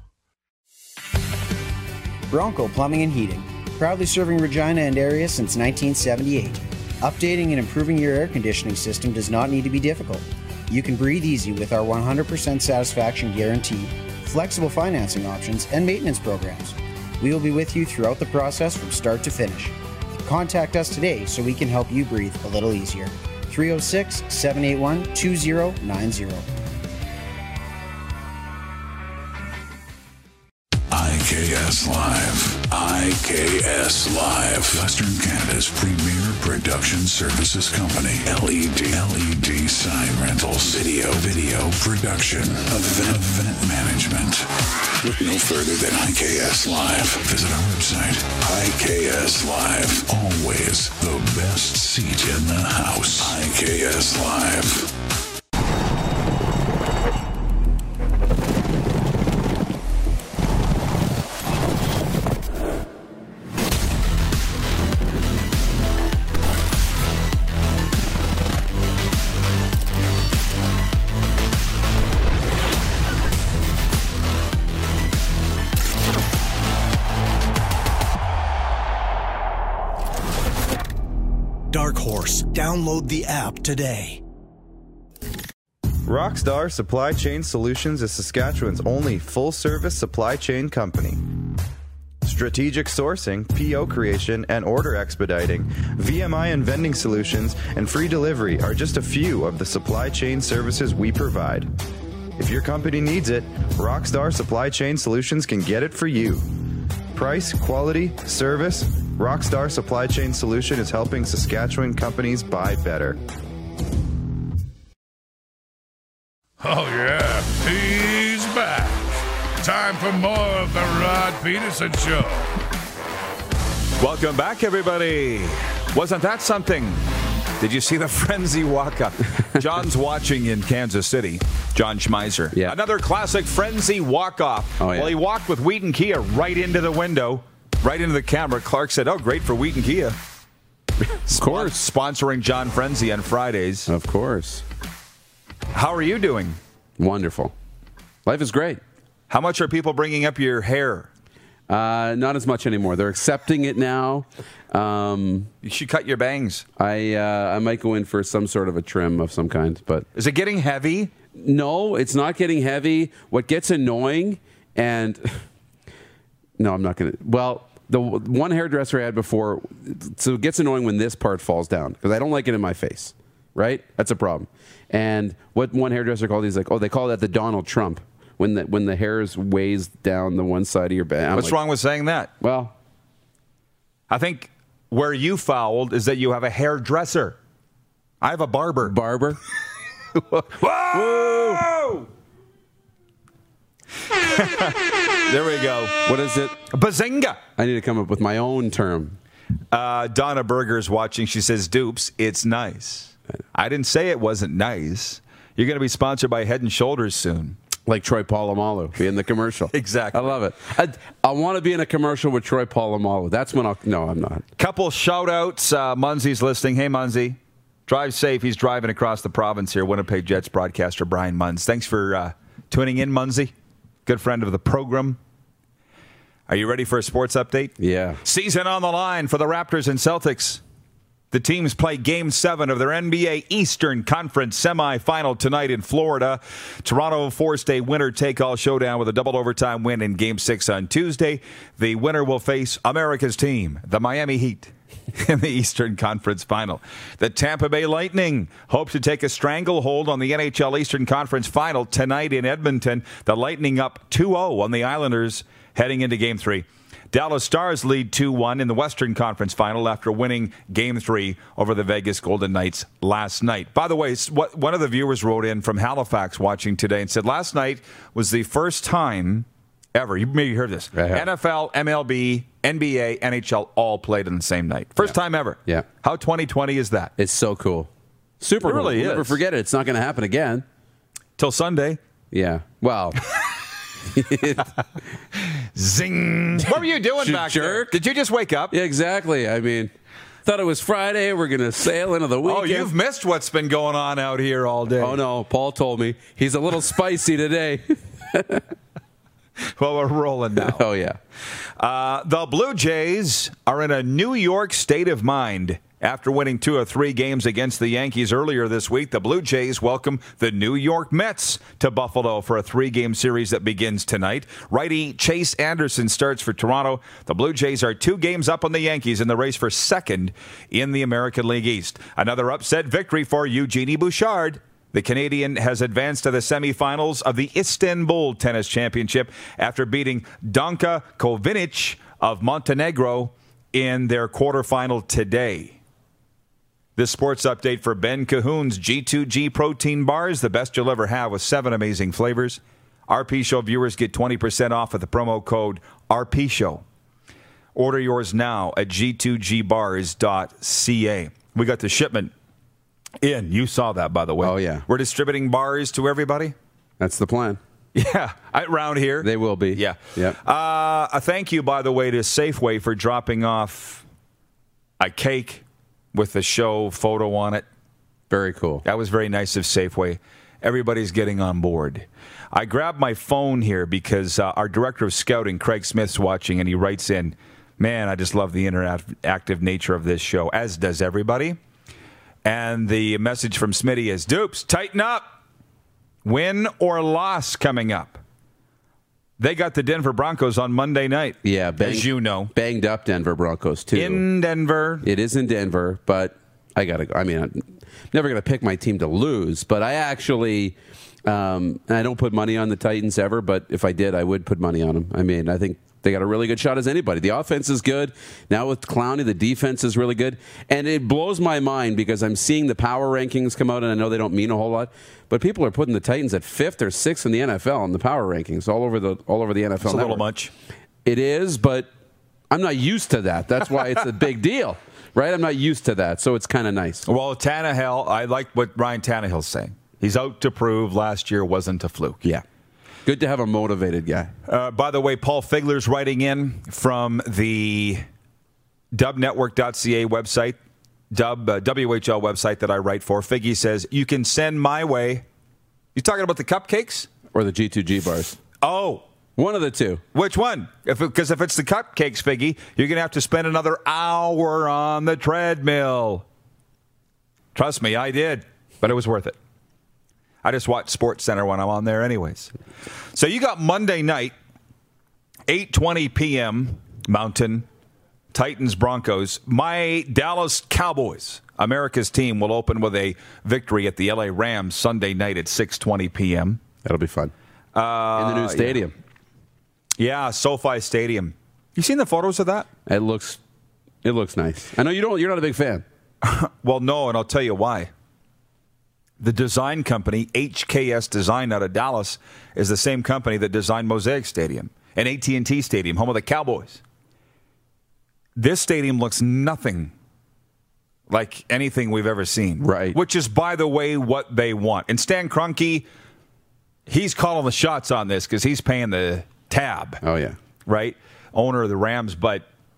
Bronco Plumbing and Heating. Proudly serving Regina and area since nineteen seventy-eight. Updating and improving your air conditioning system does not need to be difficult. You can breathe easy with our one hundred percent satisfaction guarantee, flexible financing options, and maintenance programs. We will be with you throughout the process from start to finish. Contact us today so we can help you breathe a little easier. three oh six, seven eight one, two oh nine oh. I K S Live. I K S Live. Western Canada's premier production services company. L E D. L E D sign rentals. Video. Video production. Event, event management. Look no further than I K S Live. Visit our website. I K S Live. Always the best seat in the house. I K S Live. dark horse. Download the app today. Rockstar Supply Chain Solutions is Saskatchewan's only full-service supply chain company. Strategic sourcing, P O creation, and order expediting, V M I and vending solutions, and free delivery are just a few of the supply chain services we provide. If your company needs it, Rockstar Supply Chain Solutions can get it for you. Price, quality, service, Rockstar Supply Chain Solution is helping Saskatchewan companies buy better. Oh, yeah, he's back. Time for more of the Rod Peterson Show. Welcome back, everybody. Wasn't that something? Did you see the frenzy walk-up? John's watching in Kansas City. John Schmeiser. Yeah. Another classic frenzy walk-off. Oh, yeah. Well, he walked with Wheaton Kia right into the window, right into the camera. Clark said, oh, great for Wheaton Kia. Of course. Sponsoring John Frenzy on Fridays. Of course. How are you doing? Wonderful. Life is great. How much are people bringing up your hair? Uh, not as much anymore. They're accepting it now. Um, you should cut your bangs. I uh, I might go in for some sort of a trim of some kind. But is it getting heavy? No, it's not getting heavy. What gets annoying, and no, I'm not going to. Well, the one hairdresser I had before, so it gets annoying when this part falls down because I don't like it in my face. Right? That's a problem. And what one hairdresser called, he's like, oh, they call that the Donald Trump. When the when the hairs weighs down the one side of your back. What's like, wrong with saying that? Well, I think where you fouled is that you have a hairdresser. I have a barber. Barber? Whoa! Whoa! There we go. What is it? Bazinga! I need to come up with my own term. Uh, Donna Berger's watching. She says, dupes, it's nice. I didn't say it wasn't nice. You're going to be sponsored by Head and Shoulders soon. Like Troy Polamalu, be in the commercial. Exactly. I love it. I, I want to be in a commercial with Troy Polamalu. That's when I'll... No, I'm not. Couple shout-outs. Uh, Munzie's listening. Hey, Munzie. Drive safe. He's driving across the province here. Winnipeg Jets broadcaster Brian Munz. Thanks for uh, tuning in, Munzie. Good friend of the program. Are you ready for a sports update? Yeah. Season on the line for the Raptors and Celtics. The teams play Game seven of their N B A Eastern Conference semifinal tonight in Florida. Toronto forced a winner-take-all showdown with a double overtime win in Game six on Tuesday. The winner will face America's team, the Miami Heat, in the Eastern Conference final. The Tampa Bay Lightning hope to take a stranglehold on the N H L Eastern Conference final tonight in Edmonton. The Lightning up two oh on the Islanders heading into Game three. Dallas Stars lead two one in the Western Conference Final after winning Game three over the Vegas Golden Knights last night. By the way, one of the viewers wrote in from Halifax watching today and said last night was the first time ever, you maybe heard this, N F L, M L B, N B A, N H L all played on the same night. First yeah. time ever. Yeah. How twenty twenty is that? It's so cool. Super it really cool. Is. We'll never forget it. It's not going to happen again. Till Sunday. Yeah. Well... Zing. What were you doing back jerk? there? Did you just wake up? Yeah, exactly. I mean, thought it was Friday. We're going to sail into the weekend. Oh, you've missed what's been going on out here all day. Oh, no. Paul told me. He's a little spicy today. Well, we're rolling now. Oh, yeah. Uh, the Blue Jays are in a New York state of mind. After winning two or three games against the Yankees earlier this week, the Blue Jays welcome the New York Mets to Buffalo for a three-game series that begins tonight. Righty Chase Anderson starts for Toronto. The Blue Jays are two games up on the Yankees in the race for second in the American League East. Another upset victory for Eugenie Bouchard. The Canadian has advanced to the semifinals of the Istanbul Tennis Championship after beating Danka Kovinic of Montenegro in their quarterfinal today. This sports update for Ben Cahoon's G two G protein bars, the best you'll ever have with seven amazing flavors. R P Show viewers get twenty percent off with the promo code R P Show. Order yours now at G two G bars dot C A. We got the shipment in. You saw that, by the way. Oh, yeah. We're distributing bars to everybody. That's the plan. Yeah, around here. They will be. Yeah. Yeah. Uh, a thank you, by the way, to Safeway for dropping off a cake with the show photo on it. Very cool. That was very nice of Safeway. Everybody's getting on board. I grabbed my phone here because uh, our director of scouting, Craig Smith's watching, and he writes in, man, I just love the interactive nature of this show, as does everybody. And the message from Smitty is, Dupes, tighten up. Win or loss coming up. They got the Denver Broncos on Monday night. Yeah, bang, as you know. Banged up Denver Broncos, too. In Denver. It is in Denver, but I got to go. I mean, I'm never going to pick my team to lose, but I actually, um, I don't put money on the Titans ever, but if I did, I would put money on them. I mean, I think they got a really good shot as anybody. The offense is good. Now with Clowney, the defense is really good. And it blows my mind because I'm seeing the power rankings come out, and I know they don't mean a whole lot, but people are putting the Titans at fifth or sixth in the N F L in the power rankings all over the all over the N F L. It's a network. little much. It is, but I'm not used to that. That's why it's a big deal, right? I'm not used to that, so it's kind of nice. Well, Tannehill, I like what Ryan Tannehill's saying. He's out to prove last year wasn't a fluke. Yeah. Good to have a motivated guy. Uh, by the way, Paul Figler's writing in from the dub network dot c a website, Dub uh, W H L website that I write for. Figgy says, you can send my way. You talking about the cupcakes? Or the G two G bars? Oh. One of the two. Which one? Because if, if it's the cupcakes, Figgy, you're going to have to spend another hour on the treadmill. Trust me, I did. But it was worth it. I just watch Sports Center when I'm on there anyways. So you got Monday night, eight twenty p.m. Mountain, Titans, Broncos. My Dallas Cowboys, America's team, will open with a victory at the L A Rams Sunday night at six twenty p.m. That'll be fun. Uh, In the new stadium. Yeah. yeah, SoFi Stadium. You seen the photos of that? It looks it looks nice. I know you don't you're not a big fan. Well, no, and I'll tell you why. The design company, H K S Design out of Dallas, is the same company that designed Mosaic Stadium and A T and T Stadium, home of the Cowboys. This stadium looks nothing like anything we've ever seen. Right. Which is, by the way, what they want. And Stan Kroenke, he's calling the shots on this because he's paying the tab. Oh, yeah. Right? Owner of the Rams, but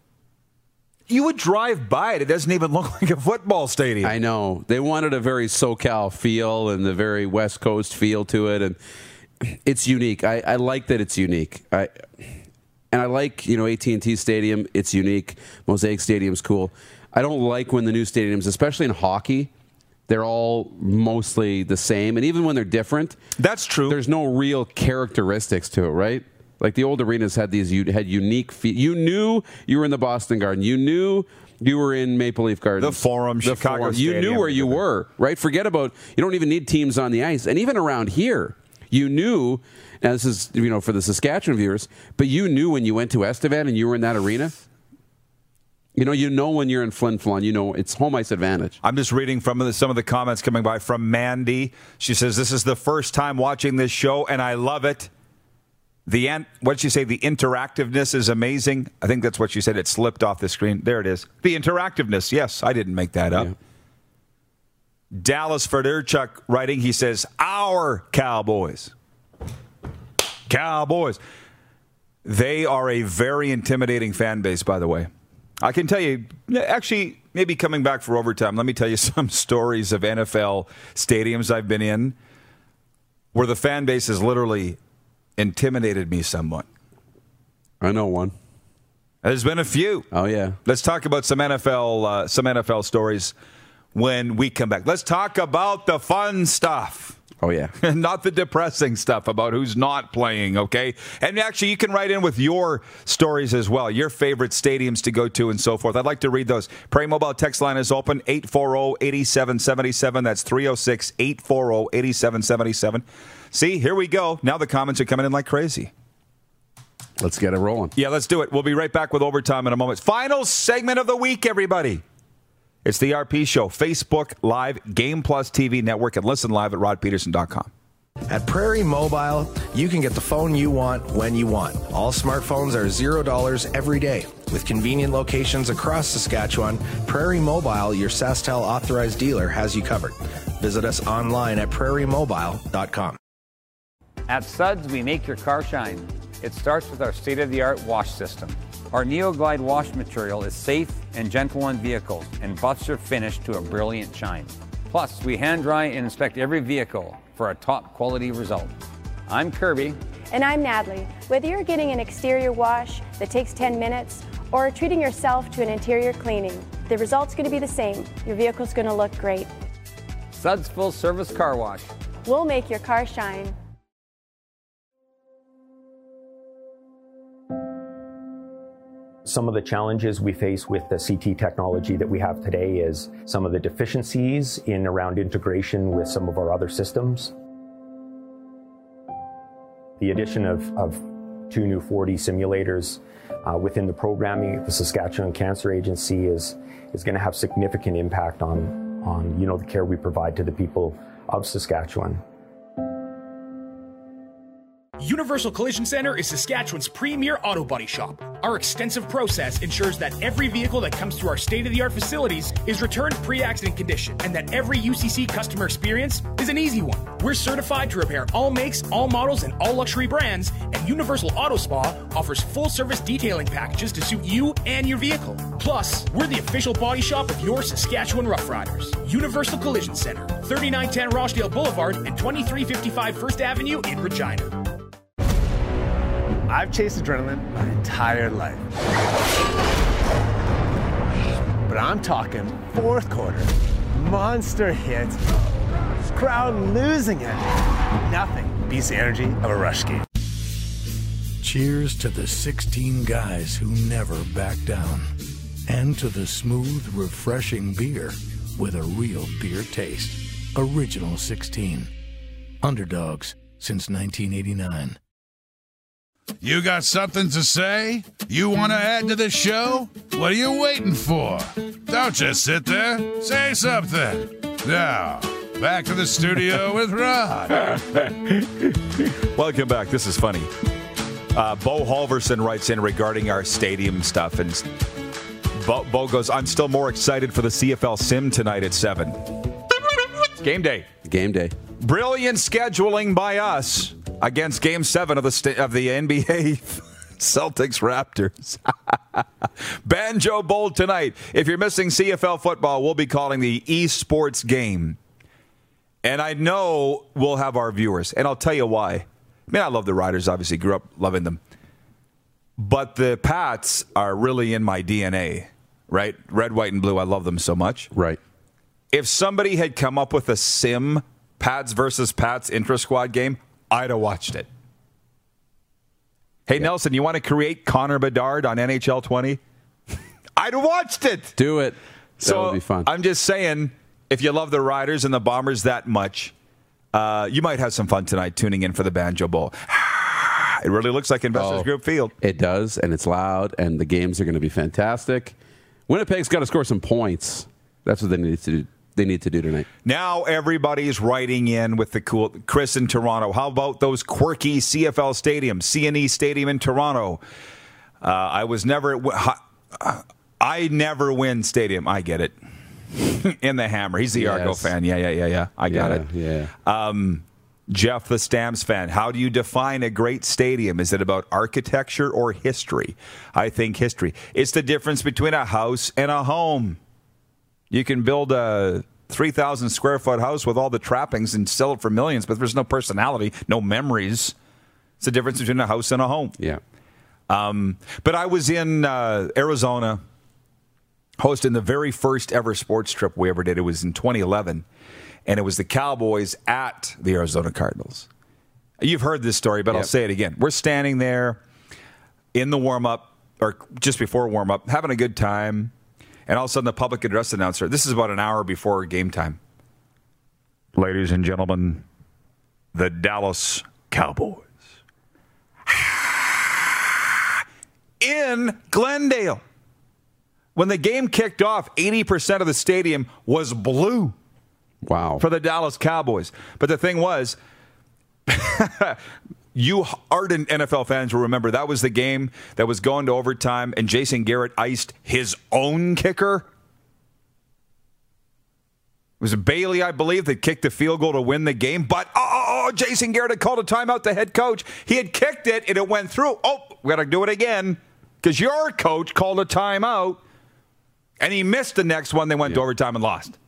you would drive by it. It doesn't even look like a football stadium. I know. They wanted a very SoCal feel and the very West Coast feel to it, and it's unique. I, I like that it's unique. I and I like, you know, A T and T Stadium. It's unique. Mosaic Stadium's cool. I don't like when the new stadiums, especially in hockey, they're all mostly the same, and even when they're different, that's true. There's no real characteristics to it, right? Like the old arenas had these had unique. Fe- you knew you were in the Boston Garden. You knew you were in Maple Leaf Gardens. The Forum, the Chicago Forum. Stadium. You knew where you were, right? Forget about. You don't even need teams on the ice, and even around here, you knew. Now this is, you know, for the Saskatchewan viewers, but you knew when you went to Estevan and you were in that arena. You know, you know when you're in Flin Flon, you know it's home ice advantage. I'm just reading from the, some of the comments coming by from Mandy. She says, this is the first time watching this show, and I love it. The what did she say? The interactiveness is amazing. I think that's what she said. It slipped off the screen. There it is. The interactiveness. Yes, I didn't make that up. Yeah. Dallas Federchuk writing, he says, our Cowboys. Cowboys. They are a very intimidating fan base, by the way. I can tell you, actually, maybe coming back for overtime, let me tell you some stories of N F L stadiums I've been in where the fan base has literally intimidated me somewhat. I know one. There's been a few. Oh, yeah. Let's talk about some N F L uh, some N F L stories when we come back. Let's talk about the fun stuff. Oh, yeah. Not the depressing stuff about who's not playing, okay? And actually, you can write in with your stories as well, your favorite stadiums to go to and so forth. I'd like to read those. Prairie Mobile text line is open, eight four zero, eight seven seven seven. That's three oh six, eight four zero, eight seven seven seven. See, here we go. Now the comments are coming in like crazy. Let's get it rolling. Yeah, let's do it. We'll be right back with overtime in a moment. Final segment of the week, everybody. It's the R P Show, Facebook Live, Game Plus T V Network, and listen live at rod peterson dot com. At Prairie Mobile, you can get the phone you want when you want. All smartphones are zero dollars every day. With convenient locations across Saskatchewan, Prairie Mobile, your SaskTel authorized dealer, has you covered. Visit us online at prairie mobile dot com. At Suds, we make your car shine. It starts with our state-of-the-art wash system. Our NeoGlide wash material is safe and gentle on vehicles and buffs your finish to a brilliant shine. Plus, we hand dry and inspect every vehicle for a top quality result. I'm Kirby. And I'm Natalie. Whether you're getting an exterior wash that takes ten minutes or treating yourself to an interior cleaning, the result's going to be the same. Your vehicle's going to look great. Suds Full Service Car Wash. We'll make your car shine. Some of the challenges we face with the C T technology that we have today is some of the deficiencies in around integration with some of our other systems. The addition of, of two new four D simulators uh, within the programming of the Saskatchewan Cancer Agency is, is going to have significant impact on, on you know, the care we provide to the people of Saskatchewan. Universal Collision Center is Saskatchewan's premier auto body shop. Our extensive process ensures that every vehicle that comes through our state-of-the-art facilities is returned pre-accident condition, and that every U C C customer experience is an easy one. We're certified to repair all makes, all models, and all luxury brands, and Universal Auto Spa offers full-service detailing packages to suit you and your vehicle. Plus, we're the official body shop of your Saskatchewan Rough Riders. Universal Collision Center, thirty-nine ten Rochdale Boulevard and twenty-three fifty-five First Avenue in Regina. I've chased adrenaline my entire life. But I'm talking fourth quarter, monster hits, crowd losing it. Nothing beats the energy of a rush game. Cheers to the sixteen guys who never back down. And to the smooth, refreshing beer with a real beer taste. Original sixteen. Underdogs since nineteen eighty-nine. You got something to say? You want to add to the show? What are you waiting for? Don't just sit there. Say something. Now, back to the studio with Rod. Welcome back. This is funny. Uh, Bo Halverson writes in regarding our stadium stuff, and Bo, Bo goes, I'm still more excited for the C F L Sim tonight at seven. Game day. Game day. Brilliant scheduling by us against Game seven of the sta- of the N B A Celtics Raptors. Banjo Bowl tonight. If you're missing C F L football, we'll be calling the eSports game. And I know we'll have our viewers, and I'll tell you why. I mean, I love the Riders, obviously, grew up loving them. But the Pats are really in my D N A, right? Red, white, and blue, I love them so much. Right. If somebody had come up with a sim, Pats versus Pats intra-squad game, I'd have watched it. Hey, yeah. Nelson, you want to create Connor Bedard on N H L twenty? I'd have watched it. Do it. That so would be fun. I'm just saying, if you love the Riders and the Bombers that much, uh, you might have some fun tonight tuning in for the Banjo Bowl. It really looks like Investors oh, Group Field. It does, and it's loud, and the games are going to be fantastic. Winnipeg's got to score some points. That's what they need to do. They need to do tonight. Now everybody's writing in with the cool Chris in Toronto. How about those quirky C F L stadiums? C and E Stadium in Toronto. Uh, I was never. I never win stadium. I get it. In the Hammer. He's the yes. Argo fan. Yeah, yeah, yeah, yeah. I got yeah, it. Yeah. Um, Jeff, the Stamps fan. How do you define a great stadium? Is it about architecture or history? I think history. It's the difference between a house and a home. You can build a three thousand square foot house with all the trappings and sell it for millions, but there's no personality, no memories. It's the difference between a house and a home. Yeah. Um, but I was in uh, Arizona hosting the very first ever sports trip we ever did. It was in twenty eleven, and it was the Cowboys at the Arizona Cardinals. You've heard this story, but yep. I'll say it again. We're standing there in the warm-up, or just before warm-up, having a good time. And all of a sudden, the public address announcer, this is about an hour before game time. Ladies and gentlemen, the Dallas Cowboys. In Glendale. When the game kicked off, eighty percent of the stadium was blue. Wow. For the Dallas Cowboys. But the thing was, you ardent N F L fans will remember that was the game that was going to overtime, and Jason Garrett iced his own kicker. It was Bailey, I believe, that kicked the field goal to win the game. But, oh, Jason Garrett had called a timeout, the head coach. He had kicked it, and it went through. Oh, we got to do it again because your coach called a timeout, and he missed the next one. They went yeah. to overtime and lost.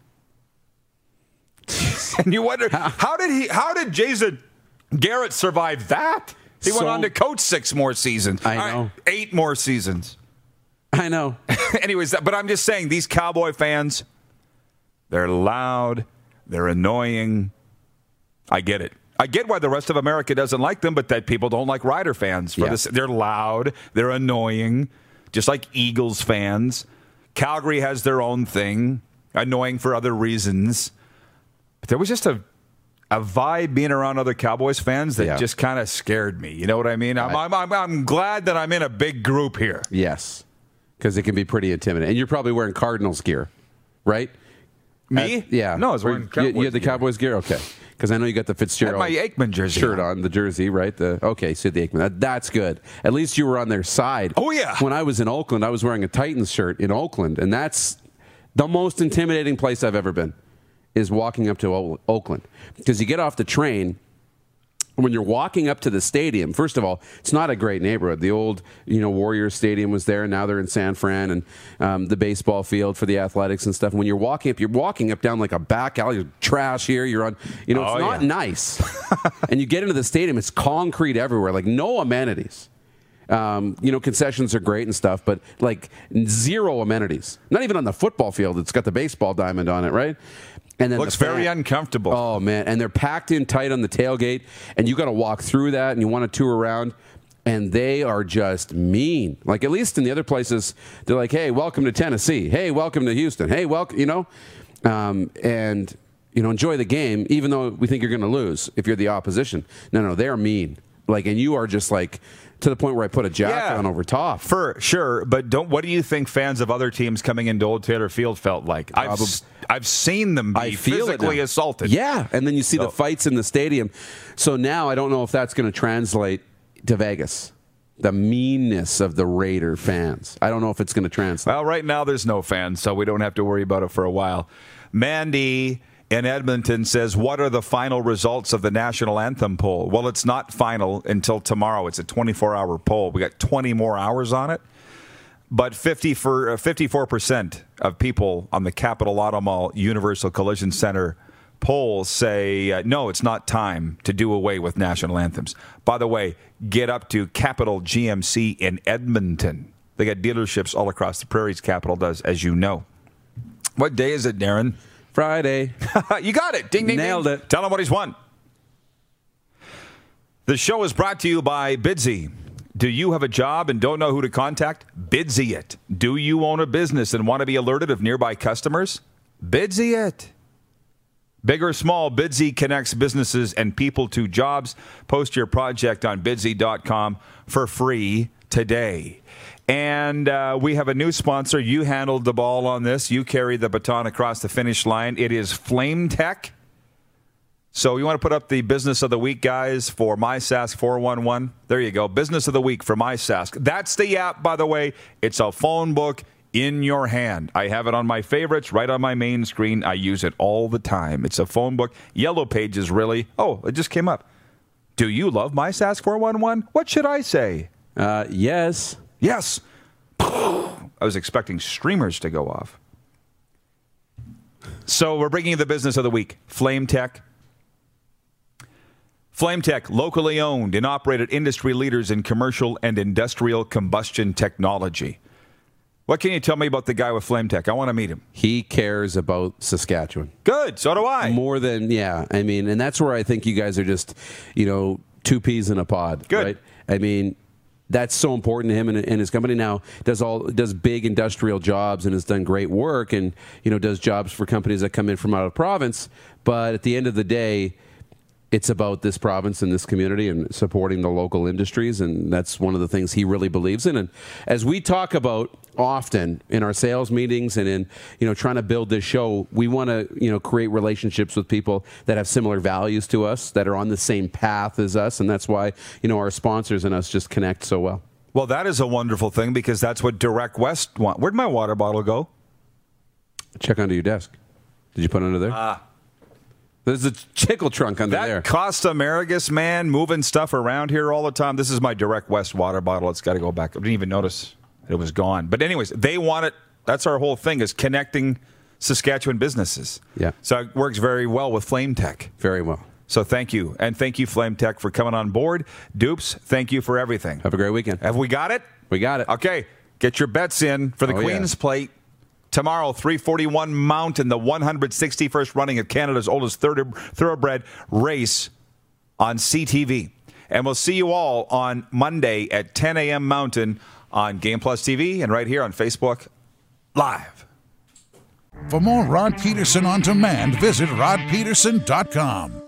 And you wonder, how did he? How did Jason Garrett survived that? He so, went on to coach six more seasons. I know. Right, eight more seasons. I know. Anyways, but I'm just saying, these Cowboy fans, they're loud, they're annoying. I get it. I get why the rest of America doesn't like them, but that people don't like Rider fans. For Yeah. this. They're loud, they're annoying, just like Eagles fans. Calgary has their own thing, annoying for other reasons. But there was just a a vibe being around other Cowboys fans that Yeah. just kind of scared me. You know what I mean? I'm, I- I'm, I'm, I'm glad that I'm in a big group here. Yes, because it can be pretty intimidating. And you're probably wearing Cardinals gear, right? Me? Uh, yeah. No, I was wearing You- Cowboys You had the gear. Cowboys gear? Okay. Because I know you got the Fitzgerald I had my Aikman jersey shirt on. on, the jersey, right? The Okay, so the Aikman. That, that's good. At least you were on their side. Oh, yeah. When I was in Oakland, I was wearing a Titans shirt in Oakland, and that's the most intimidating place I've ever been, is walking up to o- Oakland. Because you get off the train, when you're walking up to the stadium, first of all, it's not a great neighborhood. The old, you know, Warriors Stadium was there, and now they're in San Fran, and um, the baseball field for the Athletics and stuff. And when you're walking up, you're walking up down like a back alley, trash here. You're on, you know, it's Oh, not yeah. nice. And you get into the stadium, it's concrete everywhere, like no amenities. Um, you know, concessions are great and stuff, but like zero amenities. Not even on the football field. It's got the baseball diamond on it, right? And then Looks the very fan- uncomfortable. Oh man, and they're packed in tight on the tailgate, and you got to walk through that, and you want to tour around, and they are just mean. Like at least in the other places, they're like, "Hey, welcome to Tennessee. Hey, welcome to Houston. Hey, welcome," you know, um, and you know, enjoy the game, even though we think you're going to lose if you're the opposition. No, no, they're mean. Like, and you are just like to the point where I put a jacket Yeah. on over top. For sure, but don't. What do you think fans of other teams coming into Old Taylor Field felt like? I've Probably- s- I've seen them be I feel it physically now. assaulted. Yeah, and then you see the So- fights in the stadium. So now I don't know if that's going to translate to Vegas. The meanness of the Raider fans. I don't know if it's going to translate. Well, right now there's no fans, so we don't have to worry about it for a while. Mandy in Edmonton says, "What are the final results of the national anthem poll?" Well, it's not final until tomorrow. It's a twenty-four hour poll. We got twenty more hours on it. But fifty for, uh, fifty-four percent of people on the Capital Auto Mall Universal Collision Center poll say, uh, no, it's not time to do away with national anthems. By the way, get up to Capital G M C in Edmonton. They got dealerships all across the prairies, Capital does, as you know. What day is it, Darren? Friday. You got it. Ding, ding, Nailed ding. it. Tell him what he's won. The show is brought to you by Bidsy. Do you have a job and don't know who to contact? Bidsy it. Do you own a business and want to be alerted of nearby customers? Bidsy it. Big or small, Bidsy connects businesses and people to jobs. Post your project on bidsy dot com for free today. And uh, we have a new sponsor. You handled the ball on this. You carried the baton across the finish line. It is Flame Tech. So you want to put up the Business of the Week, guys, for MySask four one one. There you go. Business of the Week for MySask. That's the app, by the way. It's a phone book in your hand. I have it on my favorites, right on my main screen. I use it all the time. It's a phone book. Yellow Pages, really. Oh, it just came up. Do you love MySask four one one? What should I say? Uh, yes. Yes. I was expecting streamers to go off. So we're bringing you the Business of the Week. Flame Tech. Flame Tech, locally owned and operated industry leaders in commercial and industrial combustion technology. What can you tell me about the guy with Flame Tech? I want to meet him. He cares about Saskatchewan. Good. So do I. More than, yeah. I mean, and that's where I think you guys are just, you know, two peas in a pod. Good. Right? I mean, that's so important to him and, and his company now does all does big industrial jobs and has done great work and, you know, does jobs for companies that come in from out of province. But at the end of the day, it's about this province and this community and supporting the local industries, and that's one of the things he really believes in. And as we talk about often in our sales meetings and in, you know, trying to build this show, we want to, you know, create relationships with people that have similar values to us, that are on the same path as us, and that's why, you know, our sponsors and us just connect so well. Well, that is a wonderful thing because that's what Direct West want. Where'd my water bottle go? Check under your desk. Did you put it under there? Ah. There's a chickle trunk under that there. Costa Amerigus, man, moving stuff around here all the time. This is my Direct West water bottle. It's got to go back. I didn't even notice it was gone. But anyways, they want it. That's our whole thing, is connecting Saskatchewan businesses. Yeah. So it works very well with Flame Tech. Very well. So thank you. And thank you, Flame Tech, for coming on board. Dupes, thank you for everything. Have a great weekend. Have we got it? We got it. Okay. Get your bets in for the Oh, Queen's yeah. Plate. Tomorrow, three forty-one Mountain, the one hundred sixty-first running of Canada's oldest third, thoroughbred race on C T V. And we'll see you all on Monday at ten a.m. Mountain on Game Plus T V and right here on Facebook Live. For more Rod Peterson on demand, visit rod peterson dot com.